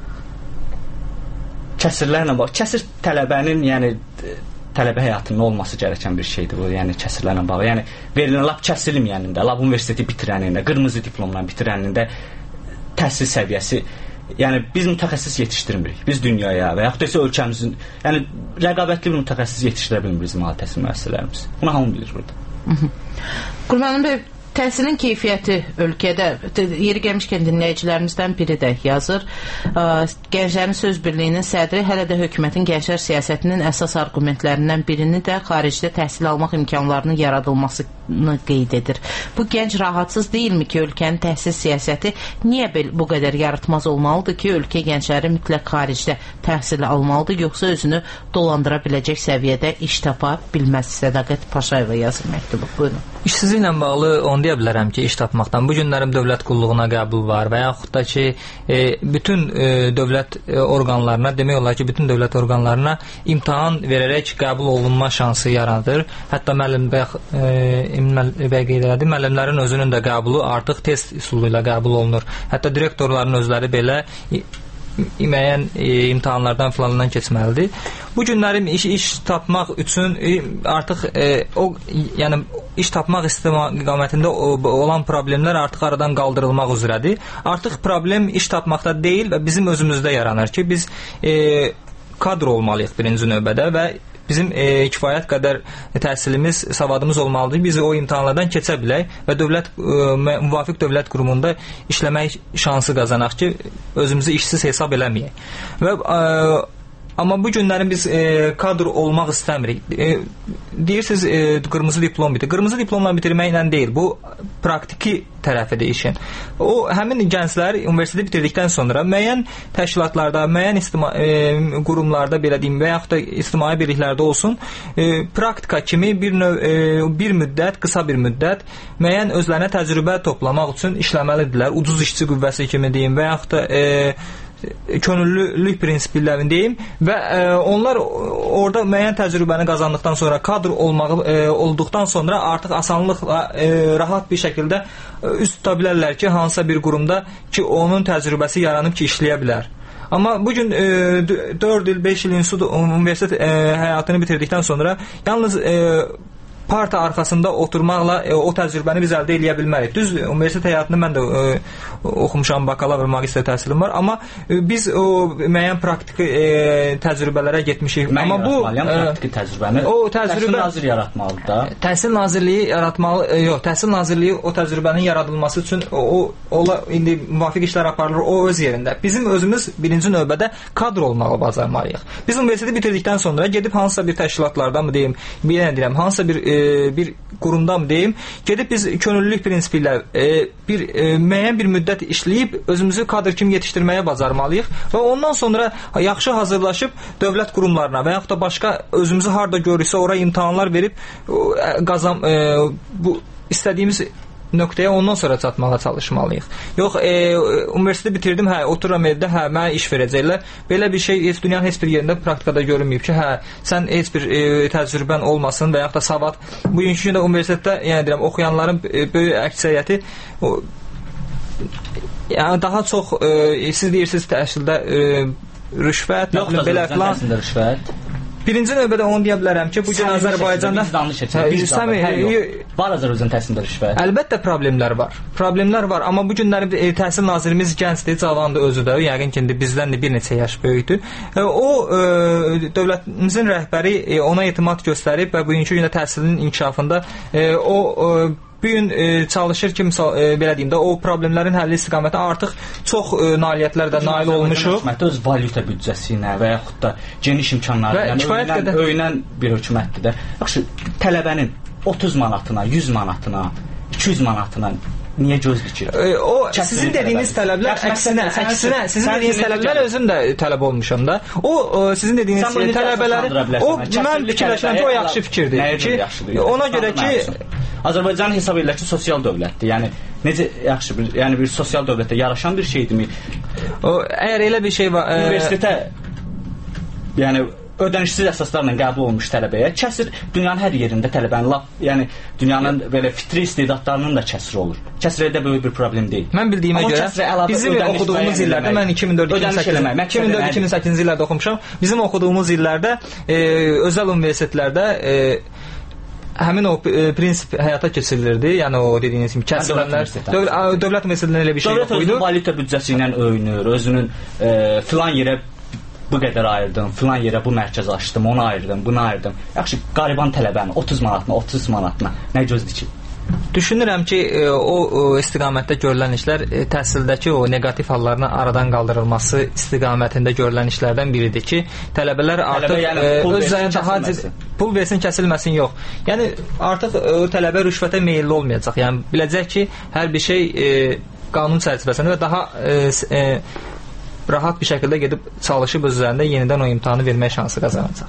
Kəsirlərlə bağlı. Kəsir tələbənin, yəni tələbə həyatının olması gərəkən bir şeydir bu, yəni kəsirlərlə bağlı. Yəni verilən lap kəsilməyənin də, lap universiteti bitirənin də, qırmızı diplomla bitirənin də təhsil səviyyəsi, yəni biz mütəxəssis yetişdirmirik. Biz dünyaya və yaxud da isə ölkəmizin, yəni rəqabətli bir mütəxəssis yetişdirə bilmir bizim ali təhsil müəssisələrimiz. Bunu hamı bilir burada. Qurbanım bəy, təhsilin keyfiyyəti ölkədə, yeri gəlmişkən dinləyicilərimizdən biri də yazır. Gənclərin Söz Birliyinin sədri hələ də hökumətin gənclər siyasətinin əsas argumentlərindən birini də xaricdə təhsil almaq imkanlarının yaradılmasını qeyd edir. Bu gənc rahatsız deyilmi ki, ölkənin təhsil siyasəti niyə bu qədər yaratmaz olmalıdır ki, ölkə gəncləri mütləq xaricdə təhsil almalıdır, yoxsa özünü dolandıra biləcək səviyyədə iş tapa bilməz? Sədaqət Paşayeva yazır məktubu. Buyurun. İşsizliklə bağlı onu deyə bilərəm ki, iş tapmaqdan bu günlərim dövlət qulluğuna qəbul var və yaxud da ki, e, bütün e, dövlət e, orqanlarına, demək olar ki, bütün dövlət orqanlarına imtahan verərək qəbul olunma şansı yaradır. Hətta müəllim bəy qeyd elədi, müəllimlərin özünün də qəbulu artıq test üsulu ilə qəbul olunur. Hətta direktorların özləri belə müəyyən e, imtahanlardan filandan keçməlidir. Bu günlərim iş, iş tapmaq üçün e, artıq e, o, yəni iş tapmaq istiqamətində olan problemlər artıq aradan qaldırılmaq üzrədir. Artıq problem iş tapmaqda deyil və bizim özümüzdə yaranır ki, biz e, kadr olmalıyıq birinci növbədə və bizim e, kifayət qədər təhsilimiz, savadımız olmalıdır. Biz o imtahanlardan keçə bilək və dövlət e, müvafiq dövlət qurumunda işləmək şansı qazanaq ki, özümüzü işsiz hesab eləməyək. Və e, amma bu günlərin biz e, kadr olmaq istəmirik. E, deyirsiniz, e, qırmızı diplom bitir. Qırmızı diplomla bitirməklə deyil, bu praktiki tərəfidir işin. O, həmin gənclər universiteti bitirdikdən sonra müəyyən təşkilatlarda, müəyyən istima, e, qurumlarda, belə deyim, və yaxud da ictimai birliklərdə olsun, e, praktika kimi bir, növ, e, bir müddət, qısa bir müddət müəyyən özlərinə təcrübə toplamaq üçün işləməlidirlər. Ucuz işçi qüvvəsi kimi deyim və yaxud da e, könüllülük prinsiplərini deyim və e, onlar orada müəyyən təcrübəni qazandıqdan sonra, kadr olmağı e, olduqdan sonra artıq asanlıqla, e, rahat bir şəkildə e, üst tuta bilərlər ki, hansısa bir qurumda ki, onun təcrübəsi yaranıb ki, işləyə bilər. Amma bugün e, dörd il, beş il institut, universitet e, həyatını bitirdikdən sonra yalnız e, parta arxasında oturmaqla e, o təcrübəni biz əldə edə bilmərik. Düz universitet həyatını mən də e, oxumuşam, bakalavr, magistr təhsilim var, amma e, biz o müəyyən praktiki e, təcrübələrə getmişik. Mən amma bu e, praktiki təcrübəni o təcrübə Təhsil Naziri yaratmalıdır da. Təhsil Nazirliyi yaratmalı, e, yox, Təhsil Nazirliyi o təcrübənin yaradılması üçün o, o ola, indi müvafiq işlər aparılır, o öz yerində. Bizim özümüz birinci növbədə kadr olmağı bacarmalıyıq. Biz universiteti bitirdikdən sonra gedib hansısa bir təşkilatlardan mı deyim, bir nə deyirəm, hansısa bir e, bir qurumdan mı deyim, gedib biz könüllülük prinsipi ilə e, bir e, müəyyən bir müddət işləyib özümüzü kadr kimi yetişdirməyə bacarmalıyıq və ondan sonra yaxşı hazırlaşıb dövlət qurumlarına və yaxud da başqa özümüzü harda görürsə oraya imtahanlar verib qazan, e, bu istədiyimiz nöqtəyə ondan sonra çatmağa çalışmalıyıq. Yox, e, universiteti bitirdim, hə, otururam evdə, hə, mənə iş verəcəklər. Belə bir şey heç dünyanın heç bir yerində praktikada görünməyib ki, hə, sən heç bir e, təcrübən olmasın və yaxud da savad. Bugünkü gündə universitetdə, yəni deyirəm, oxuyanların e, böyük əksəriyyəti o, yəni daha çox e, siz deyirsiniz təşkildə e, rüşvət, yoxdur, belə filan rüşvət. Birinci növbədə onu deyə bilərəm ki, bu gün Azərbaycanda biz danış edirik. Biz var Azərbaycan təhsilində rüşvət. Əlbəttə problemlər var. Problemlər var, amma bu günləri e, təhsil nazirimiz gəncdir, cavandır özü də. Yəqin ki, bizdən də bir neçə yaş böyükdür. E, o e, dövlətimizin rəhbəri e, ona etimad göstərib və bugünkü gündə təhsilin inkişafında e, o e, bu gün e, çalışır ki, misal, e, belə deyim də, o problemlərin həlli istiqamətində artıq çox e, nailiyyətlərdə nail olmuşuq. Hökumətdə öz valyuta büdcəsi ilə və yaxud da geniş imkanları ilə öyünən, öyünən bir hökumətdir də. Yaxşı, tələbənin otuz manatına, yüz manatına, iki yüz manatına niyə göz dikir? E, o sizin dediyiniz tələblər əksinə, əksinə sizin dediyiniz tələblər özüm də tələb olmuşam da. O, o sizin dediyiniz tələbələri o mən fikirləşirəm ki, o yaxşı fikirdir ki, ona görə ki, Azərbaycan hesab edilir ki, sosial dövlətdir. Yəni necə yaxşı bir, yəni bir sosial dövlətdə yaraşan bir şeydirmi? O əgər elə bir şey var, universitetə yəni ödənişsiz əsaslarla qəbul olmuş tələbəyə kəsir dünyanın hər yerində tələbənin lap, yəni dünyanın belə fitri istedadlarının da kəsiri olur. Kəsirdə böyük bir problem deyil. Mən bildiyimə Amma görə bizim oxuduğumuz illərdə mən iki min dörd iki min səkkizinci illərdə oxumuşam. Bizim oxuduğumuz illərdə e, özəl universitetlərdə e, həmin o e, prinsip həyata keçirilirdi. Yəni o dediyiniz kimi kəsilənlər dövlət, dövlət universitetlərində elə bir şey yox idi. Dövlət özünün valyuta büdcəsi ilə öyünür, özünün e, filan yerə bu qədər ayırdım, filan yerə bu mərkəz açdım, onu ayırdım, bunu ayırdım. Yaxşı, qariban tələbənin otuz manatına, otuz manatına nə gözlü ki? Düşünürəm ki, o, o istiqamətdə görülən işlər təhsildəki o neqativ halların aradan qaldırılması istiqamətində görülən işlərdən biridir ki, tələbələr artıq Tələbə, yəni, pul öz versin, daha pul versin, kəsilməsin yox. Yəni artıq o tələbə rüşvətə meyilli olmayacaq. Yəni biləcək ki, hər bir şey e, qanun çərçivəsində və daha e, e, rahat bir şəkildə gedib çalışıb öz üzərində yenidən o imtahanı vermək şansı qazanacaq.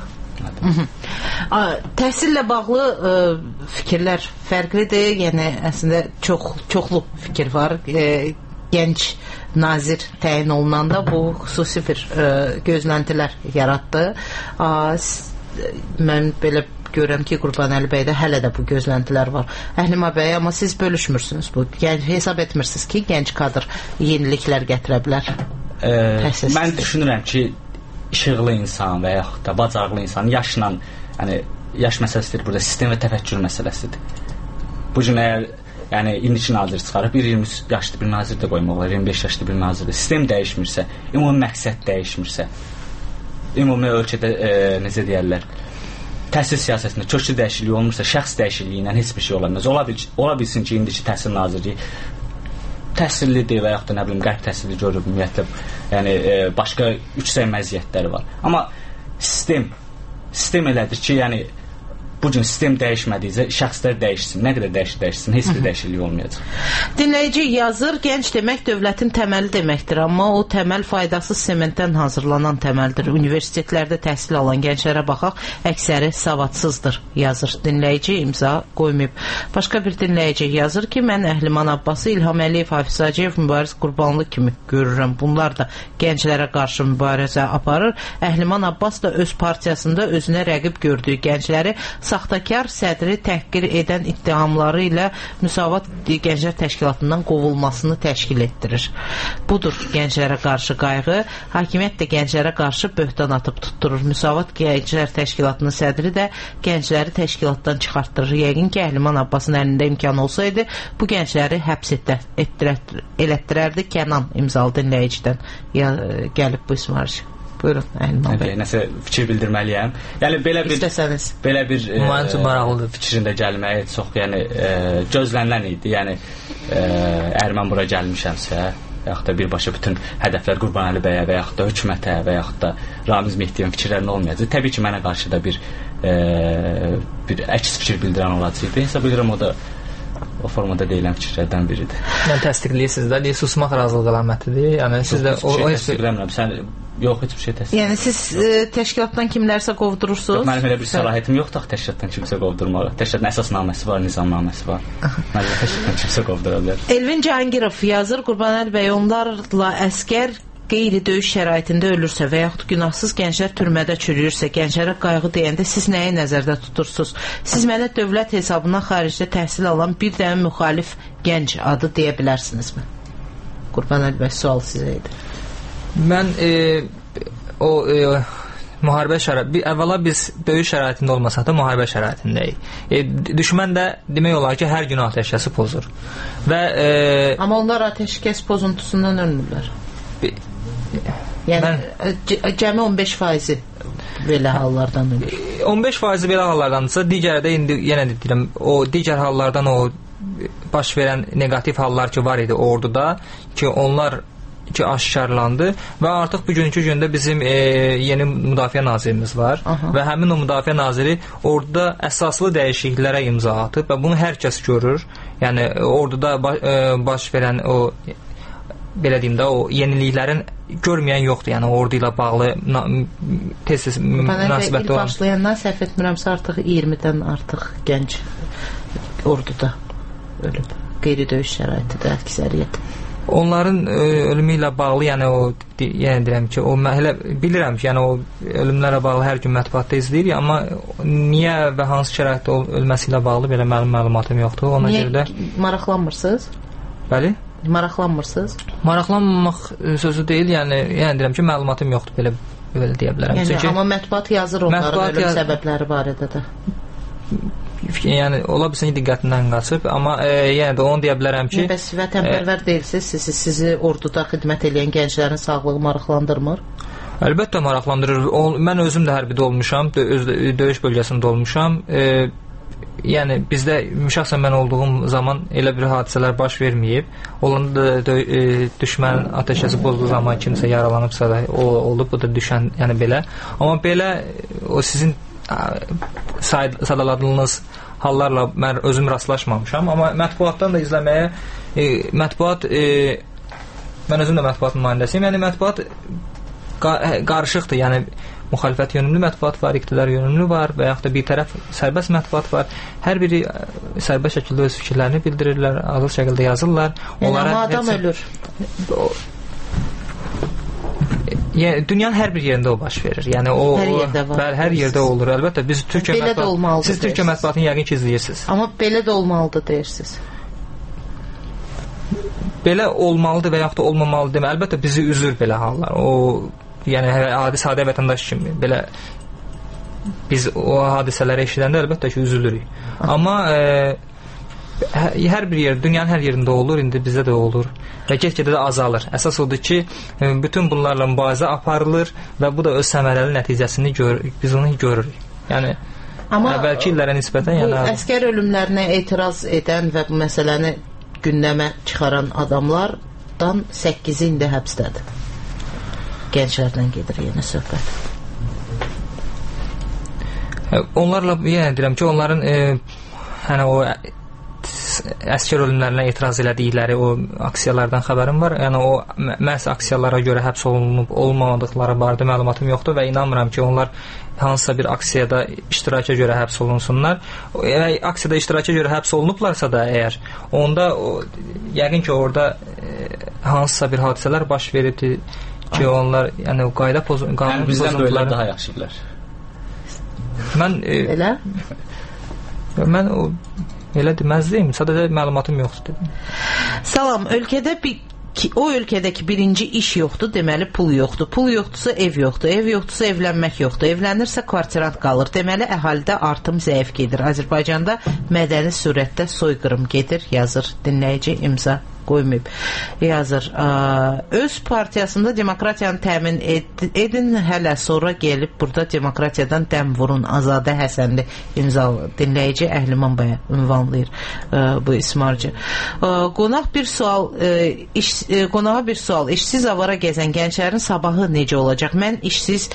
Təhsillə bağlı ə, fikirlər fərqlidir. Yəni əslində çox çoxlu fikir var. E, gənc nazir təyin olunanda bu xüsusi bir ə, gözləntilər yaratdı. A, mən belə görürəm ki, Qurbanəli bəydə hələ də bu gözləntilər var. Əhlima bəy, amma siz bölüşmürsünüz bu. Yəni hesab etmirsiniz ki, gənc kadr yeniliklər gətirə bilər. E, mən düşünürəm ki, işıqlı insan və yaxud da bacarıqlı insan yaşla, yəni yaş məsələsidir burada, sistem və təfəkkür məsələsidir. Bu gün əgər yəni indiki nazir çıxarıb bir iyirmi üç yaşlı bir nazir də qoymaq olar, iyirmi beş yaşlı bir nazir də. Sistem dəyişmirsə, ümumi məqsəd dəyişmirsə, ümumi ölkədə e, necə deyərlər, təhsil siyasətində köklü dəyişiklik olmursa, şəxs dəyişikliyi ilə heç bir şey ola bilməz. Ola, bil, ola bilsin ki, indiki təhsil nazirliyi təhsillidir və yaxud da nə bilim qərb təhsilli görür ümumiyyətlə, yəni e, başqa yüksək məziyyətləri var. Amma sistem sistem elədir ki, yəni bu gün sistem dəyişmədikcə şəxslər dəyişsin. Nə qədər dəyişir, dəyişsin, heç bir dəyişiklik olmayacaq. Dinləyici yazır, gənc demək dövlətin təməli deməkdir, amma o təməl faydasız sementdən hazırlanan təməldir. Universitetlərdə təhsil alan gənclərə baxaq, əksəri savadsızdır, yazır. Dinləyici imza qoymayıb. Başqa bir dinləyici yazır ki, mən Əhliman Abbası, İlham Əliyev, Hafiz Hacıyev mübariz Qurbanlı kimi görürəm. Bunlar da gənclərə qarşı mübarizə aparır. Əhliman Abbas da öz partiyasında özünə rəqib gördüyü gəncləri saxtakar sədri təhqir edən ittihamları ilə Müsavat Gənclər Təşkilatından qovulmasını təşkil etdirir. Budur gənclərə qarşı qayğı. Hakimiyyət də gənclərə qarşı böhtan atıb tutturur. Müsavat Gənclər Təşkilatının sədri də gəncləri təşkilatdan çıxartdırır. Yəqin ki, Əhliman Abbasın əlində imkan olsaydı, bu gəncləri həbs elətdirərdi. Kənan imzalı dinləyicidən ya, gəlib bu ismarış. Buyurun, Əhliman bəy. Nəsə fikir bildirməliyəm. Yəni belə bir İstəsəniz. belə bir e, fikrində gəlməyi çox yəni e, gözlənilən idi. Yəni e, əgər mən bura gəlmişəmsə, yaxud da birbaşa bütün hədəflər Qurbanəli bəyə və yaxud da hökumətə və yaxud da Ramiz Mehdiyevin fikirlərində olmayacaq. Təbii ki, mənə qarşı da bir e, bir əks fikir bildirən olacaqdı. Hesab edirəm o da o formada deyilən fikirlərdən biridir. Yəni təsdiqləyirsiniz də, deyir susmaq razılıq əlamətidir. Yəni siz də o o təsdiqləmirəm. Sən Yox, heç bir şey təsdiq. Yəni siz e, təşkilatdan kimlərsə qovdurursunuz? Yox, mənim elə bir səlahiyyətim yoxdur təşkilatdan kimsə qovdurmağa. Təşkilatın əsasnaməsi var, nizamnaməsi var. Mənim təşkilatdan kimsə qovdura bilər. Elvin Cahangirov yazır, Qurbanəli bəy, onlarla əskər qeyri-döyüş şəraitində ölürsə və yaxud günahsız gənclər türmədə çürüyürsə, gənclərə qayğı deyəndə siz nəyi nəzərdə tutursunuz? Siz mənə dövlət hesabından xaricdə təhsil alan bir dənə müxalif gənc adı deyə bilərsinizmi? Qurbanəli bəy, sual sizə idi. Mən e, o e, müharibə şəraiti, əvvəla biz döyüş şəraitində olmasaq da müharibə şəraitindəyik. E, düşmən də demək olar ki, hər gün atəşkəsi pozur. Və e, amma onlar atəşkəs pozuntusundan ölmürlər. E, yəni mən, cəmi on beş faizi belə hallardan ölür. on beş faizi belə hallardandırsa, digər də indi yenə də deyirəm, o digər hallardan o baş verən negativ hallar ki var idi orduda, ki onlar ki aşkarlandı və artıq bugünkü gündə bizim e, yeni müdafiə nazirimiz var. Aha. Və həmin o müdafiə naziri orduda əsaslı dəyişikliklərə imza atıb və bunu hər kəs görür. Yəni orduda baş, e, baş verən o belə deyim də, o yeniliklərin görməyən yoxdur. Yəni ordu ilə bağlı tez-tez münasibətdə olan. Başlayandan səhv etmirəmsə artıq iyirmidən artıq gənc orduda ölüb. Qeyri-döyüş şəraitidə əksəriyyət. Onların ə, ölümü ilə bağlı, yəni o yəni deyirəm ki, o elə bilirəm ki, yəni o ölümlərlə bağlı hər gün mətbuatda izləyirik, amma niyə və hansı şəraitdə ölməsi ilə bağlı belə mənim məlumatım yoxdur. Ona niyə görə də maraqlanmırsınız? Bəli? Maraqlanmırsınız? Maraqlanmaq sözü deyil, yəni yəni deyirəm ki, məlumatım yoxdur, belə belə deyə bilərəm. Yəni Çünki amma mətbuat yazır onların mətbuat ölüm yaz... səbəbləri barədə də. Yəni ola bilsin ki, diqqətindən qaçıb, amma e, yenə də onu deyə bilərəm ki, bəs vətənpərvər e, deyilsiniz, sizi, sizi orduda xidmət edən gənclərin sağlığı maraqlandırmır? Əlbəttə maraqlandırır. O, mən özüm də hərbidə olmuşam, dö öz, döyüş bölgəsində olmuşam. E, yəni bizdə şəxsən mən olduğum zaman elə bir hadisələr baş verməyib. Olanda da e, düşmən atəşkəsi pozduğu zaman kimsə yaralanıbsa da o olub, bu da düşən, yəni belə. Amma belə o sizin sadaladığınız hallarla mən özüm rastlaşmamışam, amma mətbuatdan da izləməyə e, mətbuat e, mən özüm də mətbuat nümayəndəsiyim, yəni mətbuat qarışıqdır, yəni müxalifət yönümlü mətbuat var, iqtidar yönümlü var və yaxud da bir tərəf sərbəst mətbuat var. Hər biri sərbəst şəkildə öz fikirlərini bildirirlər, azad şəkildə yazırlar. Yəni, amma adam hepsi, ölür. O, yəni, dünyanın hər bir yerində o baş verir. Yəni o hər yerdə var. Bəli, hər yerdə olur. Əlbəttə biz Türkiyə mətbuatı, siz Türkiyə mətbuatını yəqin ki izləyirsiniz. Amma belə də olmalıdır deyirsiniz. Belə olmalıdır və yaxud da olmamalıdır demə. Əlbəttə bizi üzür belə hallar. O yəni adi sadə vətəndaş kimi belə biz o hadisələri eşidəndə əlbəttə ki üzülürük. Aha. Amma e, hər bir yer, dünyanın hər yerində olur, indi bizdə də olur və get-gedə də azalır. Əsas odur ki, bütün bunlarla mübarizə aparılır və bu da öz səmərəli nəticəsini gör, biz onu görürük. Yəni amma əvvəlki illərə nisbətən bu yəni əskər ölümlərinə etiraz edən və bu məsələni gündəmə çıxaran adamlardan səkkizi indi həbsdədir. Gənclərdən gedir yenə söhbət. Onlarla yenə deyirəm ki, onların e, yəni o əskər ölümlərinə etiraz elədikləri o aksiyalardan xəbərim var. Yəni o məhz aksiyalara görə həbs olunub olmadıqları barədə məlumatım yoxdur və inanmıram ki, onlar hansısa bir aksiyada iştiraka görə həbs olunsunlar. Əgər aksiyada iştiraka görə həbs olunublarsa da əgər, onda o, yəqin ki, orada e, hansısa bir hadisələr baş veribdi ki, onlar yəni o qayda poz qanun bizdən böyüklər daha yaxşıdırlar. Mən e, elə mən o elə deməzdiyim, sadəcə məlumatım yoxdur dedim. Salam, ölkədə bir ki, o ölkədəki birinci iş yoxdur, deməli pul yoxdur. Pul yoxdursa ev yoxdur, ev yoxdursa evlənmək yoxdur. Evlənirsə kvartirant qalır. Deməli əhalidə artım zəif gedir. Azərbaycanda mədəni surətdə soyqırım gedir, yazır dinləyici, imza qoymayıb. Yazır, öz partiyasında demokratiyanı təmin ed edin, hələ sonra gelib burada demokratiyadan dəm vurun. Azadə Həsənli imzalı dinləyici Əhliman bəyə ünvanlayır bu ismarcı. Qonaq bir sual iş, qonağa bir sual işsiz avara gəzən gənclərin sabahı necə olacaq? Mən işsiz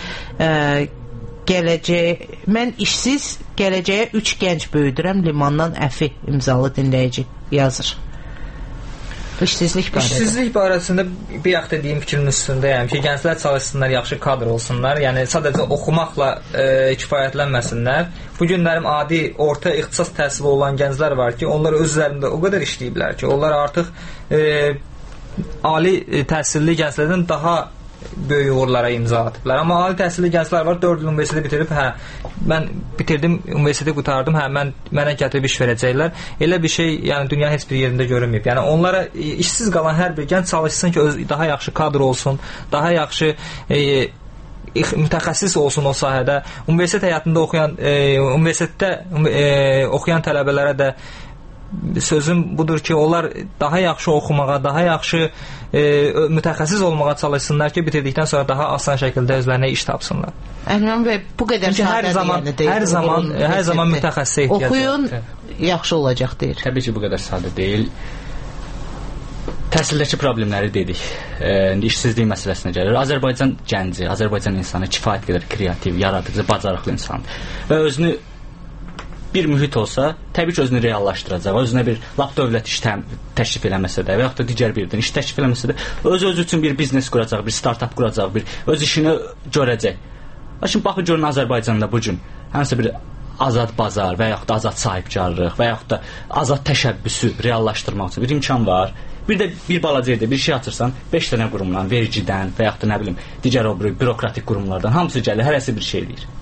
gələcəyə mən işsiz gələcəyə üç gənc böyüdürəm limandan əfi imzalı dinləyici yazır. İşsizlik barədə. İşsizlik barəsində bir yaxda deyim fikrimin üstündəyəm ki, gənclər çalışsınlar, yaxşı kadr olsunlar. Yəni sadəcə oxumaqla e, kifayətlənməsinlər. Bu günlərim adi orta ixtisas təhsili olan gənclər var ki, onlar öz üzərində o qədər işləyiblər ki, onlar artıq e, ali təhsilli gənclərdən daha böyük uğurlara imza atıblar. Amma ali təhsilli gənclər var, dörd il universiteti bitirib, hə, mən bitirdim, universiteti qutardım, hə, mən mənə gətirib iş verəcəklər. Elə bir şey, yəni dünyanın heç bir yerində görünməyib. Yəni onlara işsiz qalan hər bir gənc çalışsın ki, öz, daha yaxşı kadr olsun, daha yaxşı e, mütəxəssis olsun o sahədə. Universitet həyatında oxuyan, e, universitetdə e, oxuyan tələbələrə də sözüm budur ki, onlar daha yaxşı oxumağa, daha yaxşı e, mütəxəssis olmağa çalışsınlar ki, bitirdikdən sonra daha asan şəkildə özlərinə iş tapsınlar. Əhmən bəy, bu qədər hər zaman, yəni, hər zaman, hər zaman mütəxəssisə ehtiyac var. Oxuyun, yaxşı olacaq deyir. Təbii ki, bu qədər sadə deyil. Təhsildəki problemləri dedik. E, indi işsizlik məsələsinə gəlir. Azərbaycan gənci, Azərbaycan insanı kifayət qədər kreativ, yaradıcı, bacarıqlı insandır. Və özünü bir mühit olsa, təbii ki, özünü reallaşdıracaq, özünə bir lap dövlət iş təşrif eləməsə də və yaxud da digər birdən iş təşrif eləməsə də, öz özü üçün bir biznes quracaq, bir startup quracaq, bir öz işini görəcək. Lakin baxın görün Azərbaycanda bu gün həmsə bir azad bazar və yaxud da azad sahibkarlıq və yaxud da azad təşəbbüsü reallaşdırmaq üçün bir imkan var. Bir də bir balaca yerdə bir şey açırsan, beş dənə qurumdan, vergidən və yaxud da nə bilim, digər o bürokratik qurumlardan hamısı gəlir, hərəsi bir şey deyir.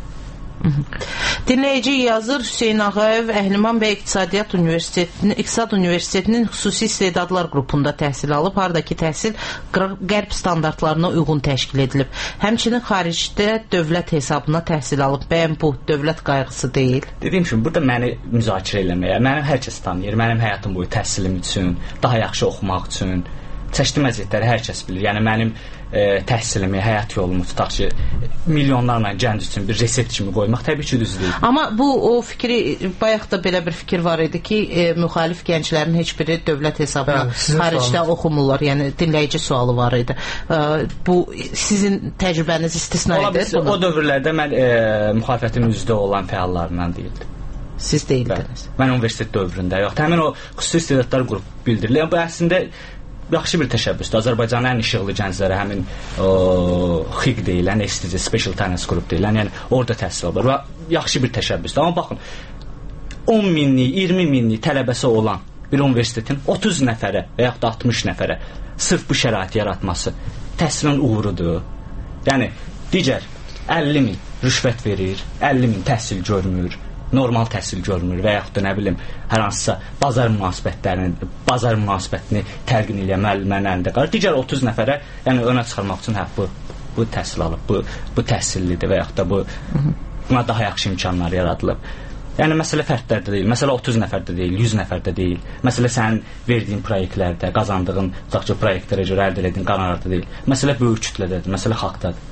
Dinləyici yazır Hüseyn Ağayev Əhliman bəy İqtisadiyyat Universitetinin İqtisad Universitetinin xüsusi istedadlar qrupunda təhsil alıb, haradakı təhsil qərb standartlarına uyğun təşkil edilib. Həmçinin xaricdə dövlət hesabına təhsil alıb. Bəyəm bu dövlət qayğısı deyil? Dediyim kimi, burada məni müzakirə eləməyə, mənim hər kəs tanıyır, mənim həyatım boyu təhsilim üçün, daha yaxşı oxumaq üçün çəşitli məziyyətləri hər kəs bilir. Yəni mənim e, təhsilimi, həyat yolumu tutaq ki, milyonlarla gənc üçün bir resept kimi qoymaq təbii ki, düz deyil. Amma bu o fikri, bayaq da belə bir fikir var idi ki, e, müxalif gənclərin heç biri dövlət hesabına hə, xaricdə oxumurlar. Yəni dinləyici sualı var idi. E, bu sizin təcrübəniz istisna edir? O dövrlərdə mən e, müxalifətin üzdə olan fəallarından deyildim. Siz deyildiniz. Mən universitet dövründə yox. Həmin o xüsusi istedadlar qrupu bildirilir. Yəni, bu əslində yaxşı bir təşəbbüsdür. Azərbaycanın ən işıqlı gəncləri həmin o, X I Q deyilən, S T C, Special Talents Group deyilən, yəni orada təhsil alır və yaxşı bir təşəbbüsdür. Amma baxın, on minlik, iyirmi minlik tələbəsi olan bir universitetin otuz nəfərə və yaxud da altmış nəfərə sırf bu şəraiti yaratması təhsilin uğurudur. Yəni, digər əlli min rüşvət verir, əlli min təhsil görmür, normal təhsil görmür və yaxud da nə bilim hər hansısa bazar münasibətlərini, bazar münasibətini təlqin edən müəllimlərin əlində qalır. Digər otuz nəfərə, yəni önə çıxarmaq üçün hə bu bu təhsil alıb, bu bu təhsillidir və yaxud da bu buna daha yaxşı imkanlar yaradılıb. Yəni məsələ fərdlərdə deyil, məsələ otuz nəfərdə deyil, yüz nəfərdə deyil. Məsələ sənin verdiyin proyektlərdə, qazandığın tutaq ki, proyektlərə görə əldə etdiyin qanarlarda deyil. Məsələ böyük kütlədədir, məsələ xalqdadır.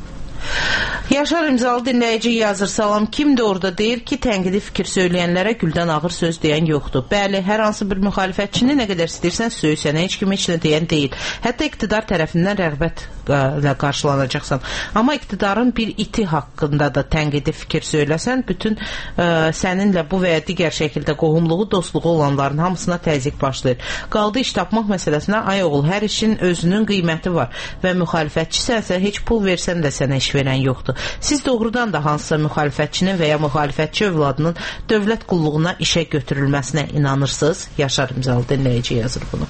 Yaşar İmzalı dinləyici yazır, salam, kimdir orada deyir ki, tənqidi fikir söyləyənlərə güldən ağır söz deyən yoxdur. Bəli, hər hansı bir müxalifətçini nə qədər istəyirsən söysənə, heç kim heç nə deyən deyil. Hətta iqtidar tərəfindən rəğbətlə qarşılanacaqsan. Amma iqtidarın bir iti haqqında da tənqidi fikir söyləsən, bütün ə, səninlə bu və ya digər şəkildə qohumluğu, dostluğu olanların hamısına təzyiq başlayır. Qaldı iş tapmaq məsələsinə, ay oğul, hər işin özünün qiyməti var və müxalifətçisənsə heç pul versən də sənə iş verən yoxdur. Siz doğrudan da hansısa müxalifətçinin və ya müxalifətçi övladının dövlət qulluğuna işə götürülməsinə inanırsınız? Yaşar İmzalı dinləyici yazır bunu.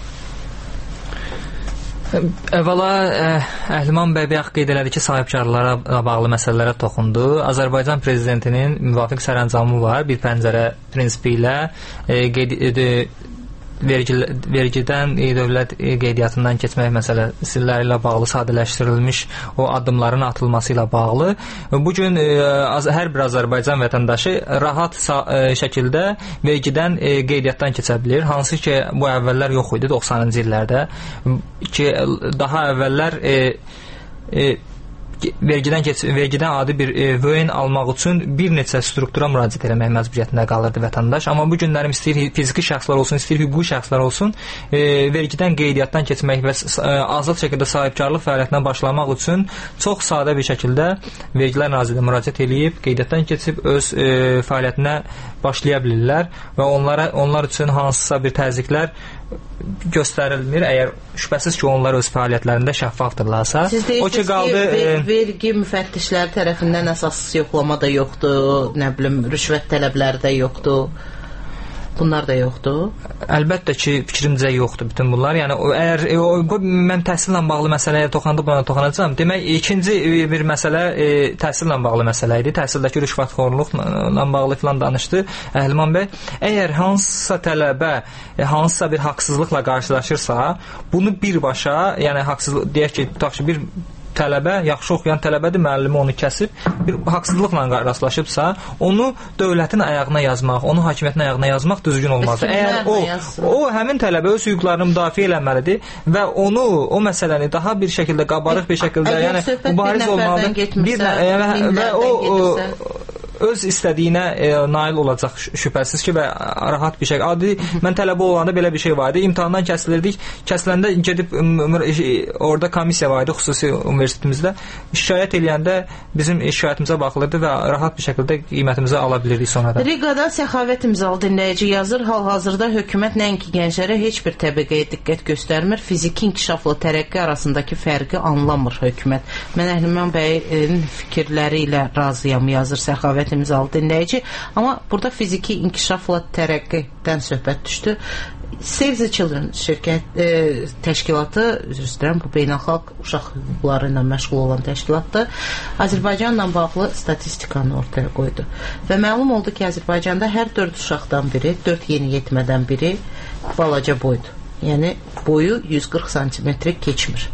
Əvvəla Əhliman bəy bayaq qeyd elədi ki, sahibkarlara bağlı məsələlərə toxundu. Azərbaycan prezidentinin müvafiq sərəncamı var. Bir pəncərə prinsipi ilə qeyd Vergi, vergidən e, dövlət e, qeydiyyatından keçmək məsələləri ilə bağlı sadələşdirilmiş o addımların atılması ilə bağlı. Bugün e, az, hər bir Azərbaycan vətəndaşı rahat sa, e, şəkildə vergidən e, qeydiyyatdan keçə bilir. Hansı ki, bu əvvəllər yox idi doxsanıncı illərdə ki, daha əvvəllər e, e, vergidən keç vergidən adi bir e, vöyn almaq üçün bir neçə struktura müraciət etmək məcburiyyətində qalırdı vətəndaş. Amma bu günlərim istəyir fiziki şəxslər olsun, istəyir hüquqi şəxslər olsun, e, vergidən qeydiyyatdan keçmək və e, azad şəkildə sahibkarlıq fəaliyyətinə başlamaq üçün çox sadə bir şəkildə Vergilər Nazirliyinə müraciət edib, qeydiyyatdan keçib öz e, fəaliyyətinə başlaya bilirlər və onlara onlar üçün hansısa bir təzyiqlər göstərilmir. Əgər şübhəsiz ki, onlar öz fəaliyyətlərində şəffafdırlarsa, o ki qaldı ki, ver, vergi müfəttişləri tərəfindən əsassız yoxlama da yoxdur, nə bilim, rüşvət tələbləri də yoxdur. Bunlar da yoxdur. Əlbəttə ki, fikrimcə yoxdur bütün bunlar. Yəni o, əgər o, bu, mən təhsillə bağlı məsələyə toxandı, buna toxanacağam. Demək, ikinci bir məsələ e, təhsillə bağlı məsələ idi. Təhsildəki rüşvətxorluqla bağlı filan danışdı Əhliman bəy. Əgər hansısa tələbə e, hansısa bir haqsızlıqla qarşılaşırsa, bunu birbaşa, yəni haqsızlıq deyək ki, tutaq ki, bir tələbə, yaxşı oxuyan tələbədir, müəllimi onu kəsib, bir haqsızlıqla rastlaşıbsa, onu dövlətin ayağına yazmaq, onu hakimiyyətin ayağına yazmaq düzgün olmazdır. Əgər o, o həmin tələbə öz hüquqlarını müdafiə eləməlidir və onu, o məsələni daha bir şəkildə, qabarıq bir şəkildə, yəni mübariz olmalıdır. Bir yəni, və o, o öz istədiyinə e, nail olacaq şübhəsiz ki və rahat bir şey. Adi mən tələbə olanda belə bir şey var idi. İmtahandan kəsilirdik. Kəsiləndə gedib orada komissiya var idi xüsusi universitetimizdə. Şikayət eləyəndə bizim şikayətimizə baxılırdı və rahat bir şəkildə qiymətimizi ala bilirdik sonradan. Riqada səxavət imzalı dinləyici yazır. Hal-hazırda hökumət nəinki gənclərə heç bir təbəqəyə diqqət göstərmir. Fiziki inkişafla tərəqqi arasındakı fərqi anlamır hökumət. Mən Əhliman bəyin fikirləri ilə razıyam, yazır səxavət imzalı dinləyici. Amma burada fiziki inkişafla tərəqqidən söhbət düşdü. Save the Children şirkət e, təşkilatı, üzr istəyirəm, bu beynəlxalq uşaq hüquqları ilə məşğul olan təşkilatdır. Azərbaycanla bağlı statistikanı ortaya qoydu. Və məlum oldu ki, Azərbaycanda hər dörd uşaqdan biri, dörd yeniyetmədən biri balaca boydur. Yəni boyu yüz qırx santimetri keçmir.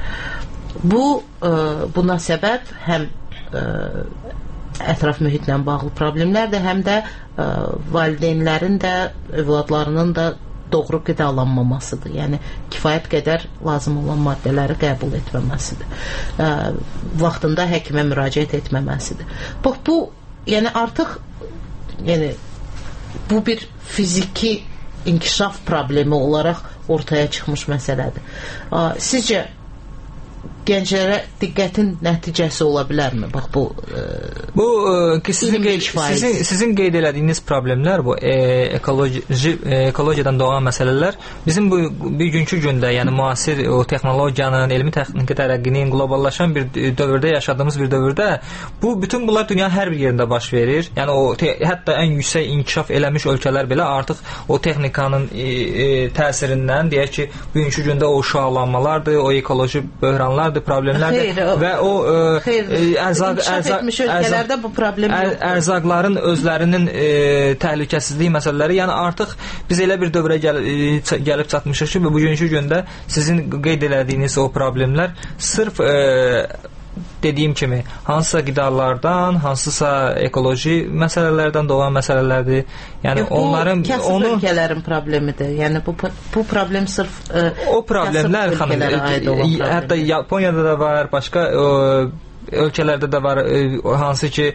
Bu e, buna səbəb həm e, ətraf mühitlə bağlı problemlərdir, həm də ə, valideynlərin də, övladlarının da doğru qidalanmamasıdır. Yəni kifayət qədər lazım olan maddələri qəbul etməməsidir. Ə, vaxtında həkimə müraciət etməməsidir. Bax bu, yəni artıq yəni bu bir fiziki inkişaf problemi olaraq ortaya çıxmış məsələdir. Ə, sizcə gənclərə diqqətin nəticəsi ola bilərmi? Bax bu e, bu e, ki sizin, qeyd, sizin sizin qeyd elədiyiniz problemlər, bu e, ekoloji e, ekologiyadan doğan məsələlər bizim bu bugünkü gündə, yəni müasir o texnologiyanın, elmi texniki tərəqqinin qloballaşan bir dövrdə yaşadığımız bir dövrdə bu bütün bunlar dünyanın hər bir yerində baş verir. Yəni o te, hətta ən yüksək inkişaf eləmiş ölkələr belə artıq o texnikanın e, e, təsirindən deyək ki, bugünkü gündə o uşaqlanmalardır, o ekoloji böhranlardır, problemlərdir xeyr, o, və o e, xeyr, ərzaq, ərzaq, ölkələrdə bu problem ər, ərzaqların özlərinin e, təhlükəsizliyi məsələləri, yəni artıq biz elə bir dövrə gəl, e, gəlib çatmışıq ki, bugünkü gündə sizin qeyd elədiyiniz o problemlər sırf e, dediyim kimi hansısa qidalardan, hansısa ekoloji məsələlərdən doğan məsələlərdir. Yəni yox, bu onların kasıb onu ölkələrin problemidir. Yəni bu bu problem sırf e, o problemlər xanım hətta Yaponiyada da var, başqa e, ölkələrdə də var, e, hansı ki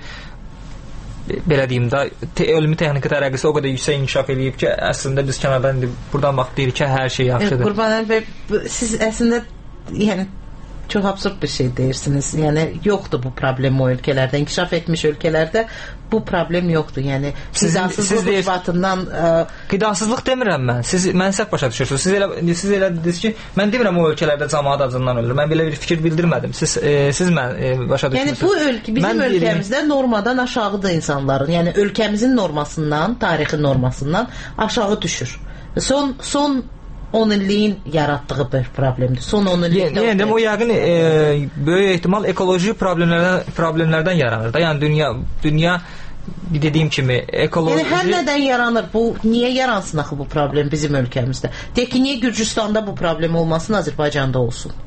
belə deyim də te elmi texniki tərəqqisi o qədər yüksək inkişaf eləyib ki, əslində biz kənardan buradan bax deyirik ki, hər şey yaxşıdır. E, Qurbanəli bəy, siz əslində yəni çox absurd bir şey deyirsiniz. Yəni yoxdur bu problem o ölkələrdə, inkişaf etmiş ölkələrdə bu problem yoxdur. Yəni qidasızlıq ucbatından qidasızlıq demirəm mən. Siz mən səhv başa düşürsünüz. Siz elə siz elə dediniz ki, mən demirəm o ölkələrdə cəmaət acından ölür. Mən belə bir fikir bildirmədim. Siz e, siz mən e, başa düşürsünüz. Yəni bu ölkə bizim mən ölkəmizdə deyim, normadan aşağıdır insanların. Yəni ölkəmizin normasından, tarixi normasından aşağı düşür. Son son on illiyin yaratdığı bir problemdir. Son on illikdə. Yəni yəni o yəqin e, böyük ehtimal ekoloji problemlərdən problemlərdən yaranır da. Yəni dünya dünya dediyim kimi ekoloji yəni hər nədən yaranır. Bu niyə yaransın axı bu problem bizim ölkəmizdə? Deyək ki, niyə Gürcüstanda bu problem olmasın, Azərbaycanda olsun?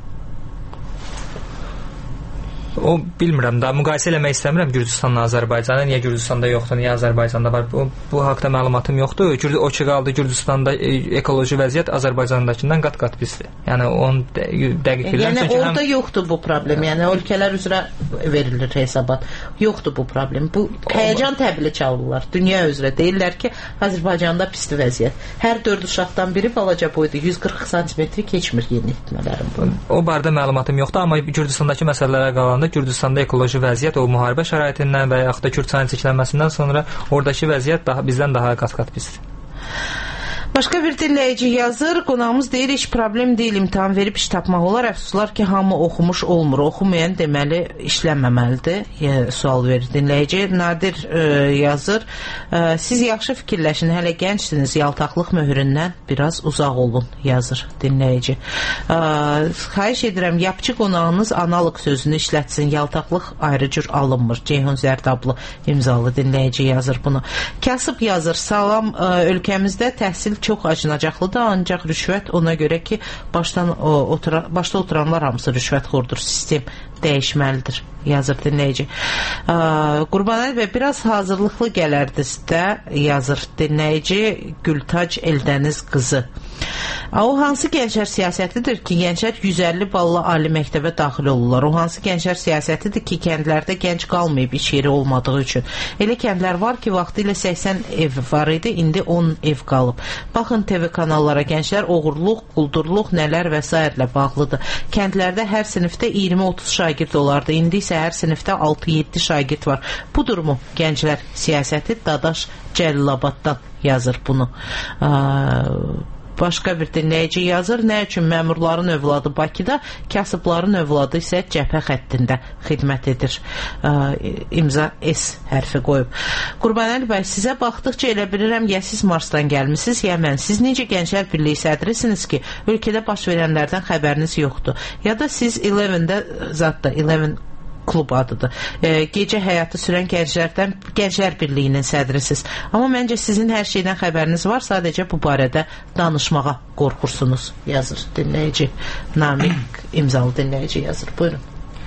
O bilmirəm da, müqayisə eləmək istəmirəm Gürcüstanla Azərbaycanı. Niyə Gürcüstanda yoxdur, niyə Azərbaycanda var? Bu, bu haqda məlumatım yoxdur. O ki qaldı Gürcüstanda ekoloji vəziyyət Azərbaycandakından qat-qat pisdir. Yəni onun dəqiq bilirəm. Yəni orada həm... yoxdur bu problem. Yəni ölkələr üzrə verilir hesabat. Yoxdur bu problem. Bu həyəcan təbili çalırlar. Dünya üzrə deyirlər ki, Azərbaycanda pisdir vəziyyət. Hər dörd uşaqdan biri balaca boydur. yüz qırx santimetri keçmir yeniyetmələrin. O barədə məlumatım yoxdur, amma Gürcüstandakı məsələlərə qalanda Gürcüstanda ekoloji vəziyyət o müharibə şəraitindən və yaxud da Kürd çayının çəkilməsindən sonra oradakı vəziyyət daha bizdən daha qat-qat pisdir. Başqa bir dinləyici yazır, qonağımız deyir, heç problem deyil, imtahan verib iş tapmaq olar, əfsuslar ki, hamı oxumuş olmur, oxumayan deməli işlənməməlidir, e, sual verir dinləyici. Nadir e, yazır, e, siz yaxşı fikirləşin, hələ gəncsiniz, yaltaqlıq möhründən biraz uzaq olun, yazır dinləyici. E, xahiş edirəm, yapçı qonağınız analıq sözünü işlətsin, yaltaqlıq ayrı cür alınmır. Ceyhun Zərdablı imzalı dinləyici yazır bunu. Kasıb yazır, salam, e, ölkəmizdə təhsil çox acınacaqlıdır, ancaq rüşvət ona görə ki, başdan o, otura, başda oturanlar hamısı rüşvətxordur, sistem dəyişməlidir, yazır dinləyici. Qurbanəli bəy, biraz hazırlıqlı gələrdiniz də, yazır dinləyici Gültac Eldəniz qızı. O hansı gənclər siyasətidir ki, gənclər yüz əlli ballı ali məktəbə daxil olurlar? O hansı gənclər siyasətidir ki, kəndlərdə gənc qalmayıb iş yeri olmadığı üçün? Elə kəndlər var ki, vaxtı ilə səksən ev var idi, indi on ev qalıb. Baxın T V kanallara, gənclər oğurluq, quldurluq, nələr və s. ilə bağlıdır. Kəndlərdə hər sinifdə iyirmi otuz şagird olardı, indi isə hər sinifdə altı yeddi şagird var. Budur mu gənclər siyasəti? Dadaş Cəlilabaddan yazır bunu. Başqa bir dinləyici yazır, nə üçün məmurların övladı Bakıda, kasıbların övladı isə cəbhə xəttində xidmət edir. Ə, imza S hərfi qoyub. Qurbanəli bəy, sizə baxdıqca elə bilirəm, ya siz Marsdan gəlmisiniz, ya mən. Siz necə Gənclər Birliyi sədrisiniz ki, ölkədə baş verənlərdən xəbəriniz yoxdur. Ya da siz Eleven'də, zatda Eleven klub adıdır. E, gecə həyatı sürən gənclərdən Gənclər Birliyinin sədrisiz. Amma məncə sizin hər şeydən xəbəriniz var, sadəcə bu barədə danışmağa qorxursunuz, yazır dinləyici. Namik imzalı dinləyici yazır. Buyurun.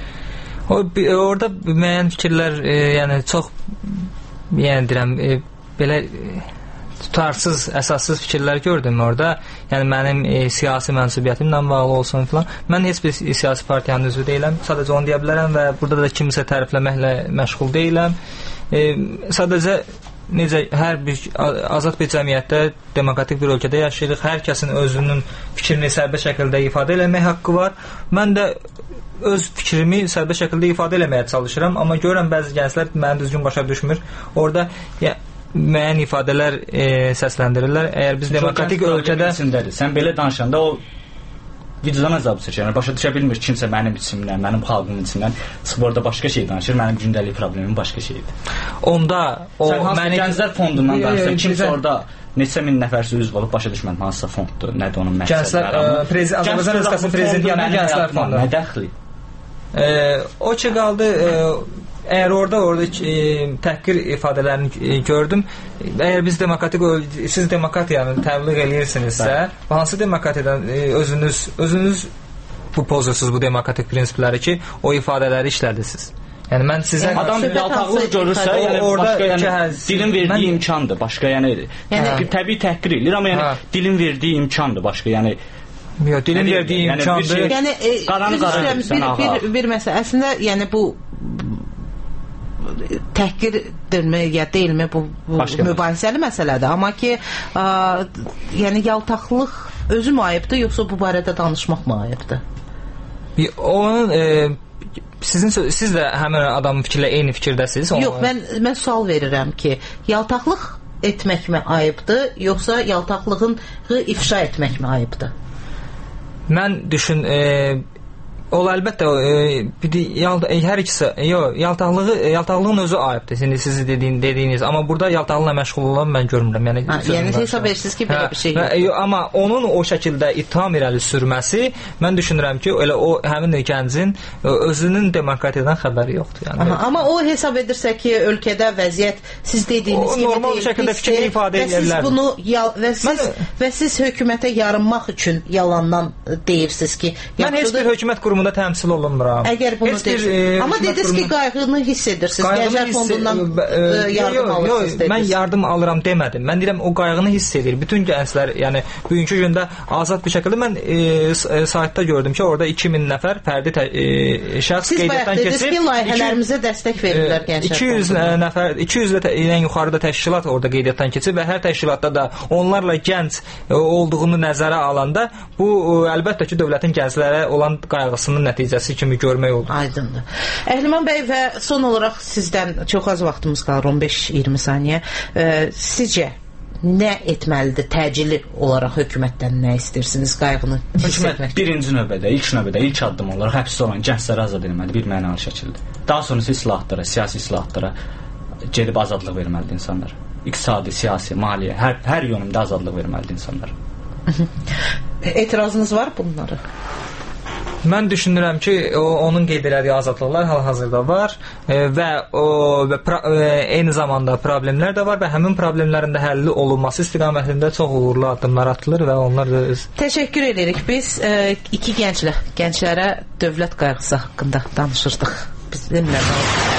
O, orada müəyyən fikirlər, e, yəni çox, yəni deyirəm, e, belə e, tutarsız, əsassız fikirlər gördüm orada. Yəni mənim e, siyasi mənsubiyyətimlə bağlı olsun filan. Mən heç bir siyasi partiyanın üzvü deyiləm. Sadəcə onu deyə bilərəm və burada da kimsə tərifləməklə məşğul deyiləm. E, sadəcə necə hər bir azad bir cəmiyyətdə, demokratik bir ölkədə yaşayırıq. Hər kəsin özünün fikrini sərbəst şəkildə ifadə etmək haqqı var. Mən də öz fikrimi sərbəst şəkildə ifadə etməyə çalışıram, amma görürəm bəzi gənclər məni düzgün başa düşmür. Orada ya müəyyən ifadələr e, səsləndirirlər. Əgər biz demokratik ölkədə sən belə danışanda o vicdan əzabı çəkir. Yəni başa düşə bilmir kimsə mənim içimdən, mənim xalqımın içindən çıxıb orada başqa şey danışır, mənim gündəlik problemim başqa şeydir. Onda o məni Gənclər Fondundan danışır, kimsə orada neçə min nəfər üzv olub başa düşmədim hansısa fonddur, nədir onun məqsədləri. Gənclər Azərbaycan Respublikası prezidenti yanında Gənclər Fondu. Nə dəxli? E, o ki qaldı e, əgər orada orada e, təhqir ifadələrini e, gördüm. Əgər biz demokratik siz demokratiyanı təbliğ eləyirsinizsə, hansı demokratiyadan e, özünüz özünüz bu pozursunuz bu demokratik prinsipləri ki, o ifadələri işlədirsiniz. Yəni mən sizə adam yaltaqlıq görürsə, yəni orada yəni, dilin verdiyi mən... imkandır. Başqa yəni, yəni təbii təhqir edir, amma yəni hə. dilin verdiyi imkandır başqa, yəni yox, dilin yəni, verdiyi yəni, imkandır. Şey, yəni e, qaranı qaranı bir, bir, bir məsələ. Əslində yəni bu təhqirdirmi ya deyilmi bu, bu mübahisəli məsələdir, amma ki ə, yəni yaltaqlıq özü mü ayıbdır, yoxsa bu barədə danışmaq mı ayıbdır? Onun e, sizin siz də həmin adamın fikirlə eyni fikirdəsiniz? Yox, mən mən sual verirəm ki, yaltaqlıq etmək mi ayıbdır, yoxsa yaltaqlığın ifşa etmək mi ayıbdır? Mən düşün e, o əlbəttə e, bir yal, e, hər ikisi yox, yaltaqlığı yaltaqlığın özü ayıbdır. Şimdi siz dediyin dediyiniz, amma burada yaltaqlıqla məşğul olan mən görmürəm. Yəni ha, yəni hesab edirsiniz ki, belə hə, bir şey yoxdur. Hə, amma onun o şəkildə ittiham irəli sürməsi, mən düşünürəm ki, elə o həmin gəncin özünün demokratiyadan xəbəri yoxdur. Yəni. Aha, amma o hesab edirsə ki, ölkədə vəziyyət siz dediyiniz kimi normal bir şəkildə fikrini ifadə edirlər. Siz bunu yal, və siz mən, və siz hökumətə yarınmaq üçün yalandan deyirsiniz ki, mən heç bir hökumət qurumu da təmsil olunmuram. Əgər bunu deyir. E, amma dediniz ki, qayğını hiss edirsiniz. Gənclər Fondundan e, yardım e, alırsınız dediniz. Mən yardım alıram demədim. Mən deyirəm o qayğını hiss edir. Bütün gənclər, yəni bugünkü gündə azad bir şəkildə mən e, saytda gördüm ki, orada iki min nəfər fərdi tə, e, şəxs qeydiyyatdan keçib. Siz bayaq dediniz ki, layihələrimizə dəstək verirlər Gənclər Fondundan. iki yüz nəfər, iki yüzdən yuxarıda təşkilat orada qeydiyyatdan keçib və hər təşkilatda da onlarla gənc e, olduğunu nəzərə alanda bu e, əlbəttə ki, dövlətin gənclərə olan qayğısı nəticəsi kimi görmək olur. Aydındır. Əhliman bəy, və son olaraq sizdən çox az vaxtımız qalır, on beş iyirmi saniyə. E, sizcə nə etməlidir? Təcili olaraq hökumətdən nə istəyirsiniz? Qayğını hökumət birinci növbədə, ilk növbədə, ilk addım olaraq həbsdə olan gəncləri azad etməli bir mənalı şəkildə. Daha sonrası islahatlara, siyasi islahatlara gedib azadlıq verməlidir insanlara. İqtisadi, siyasi, maliyyə, hər hər yönümdə azadlıq verməlidir insanlara. Etirazınız var bunlara? Mən düşünürəm ki, o, onun qeyd elədiyi azadlıqlar hal-hazırda var e, və o və pra, e, eyni zamanda problemlər də var və həmin problemlərin də həlli olunması istiqamətində çox uğurlu addımlar atılır və onlar da öz... Təşəkkür edirik. Biz e, iki gənclə, gənclərə dövlət qayğısı haqqında danışırdıq. Bizimlə qalın.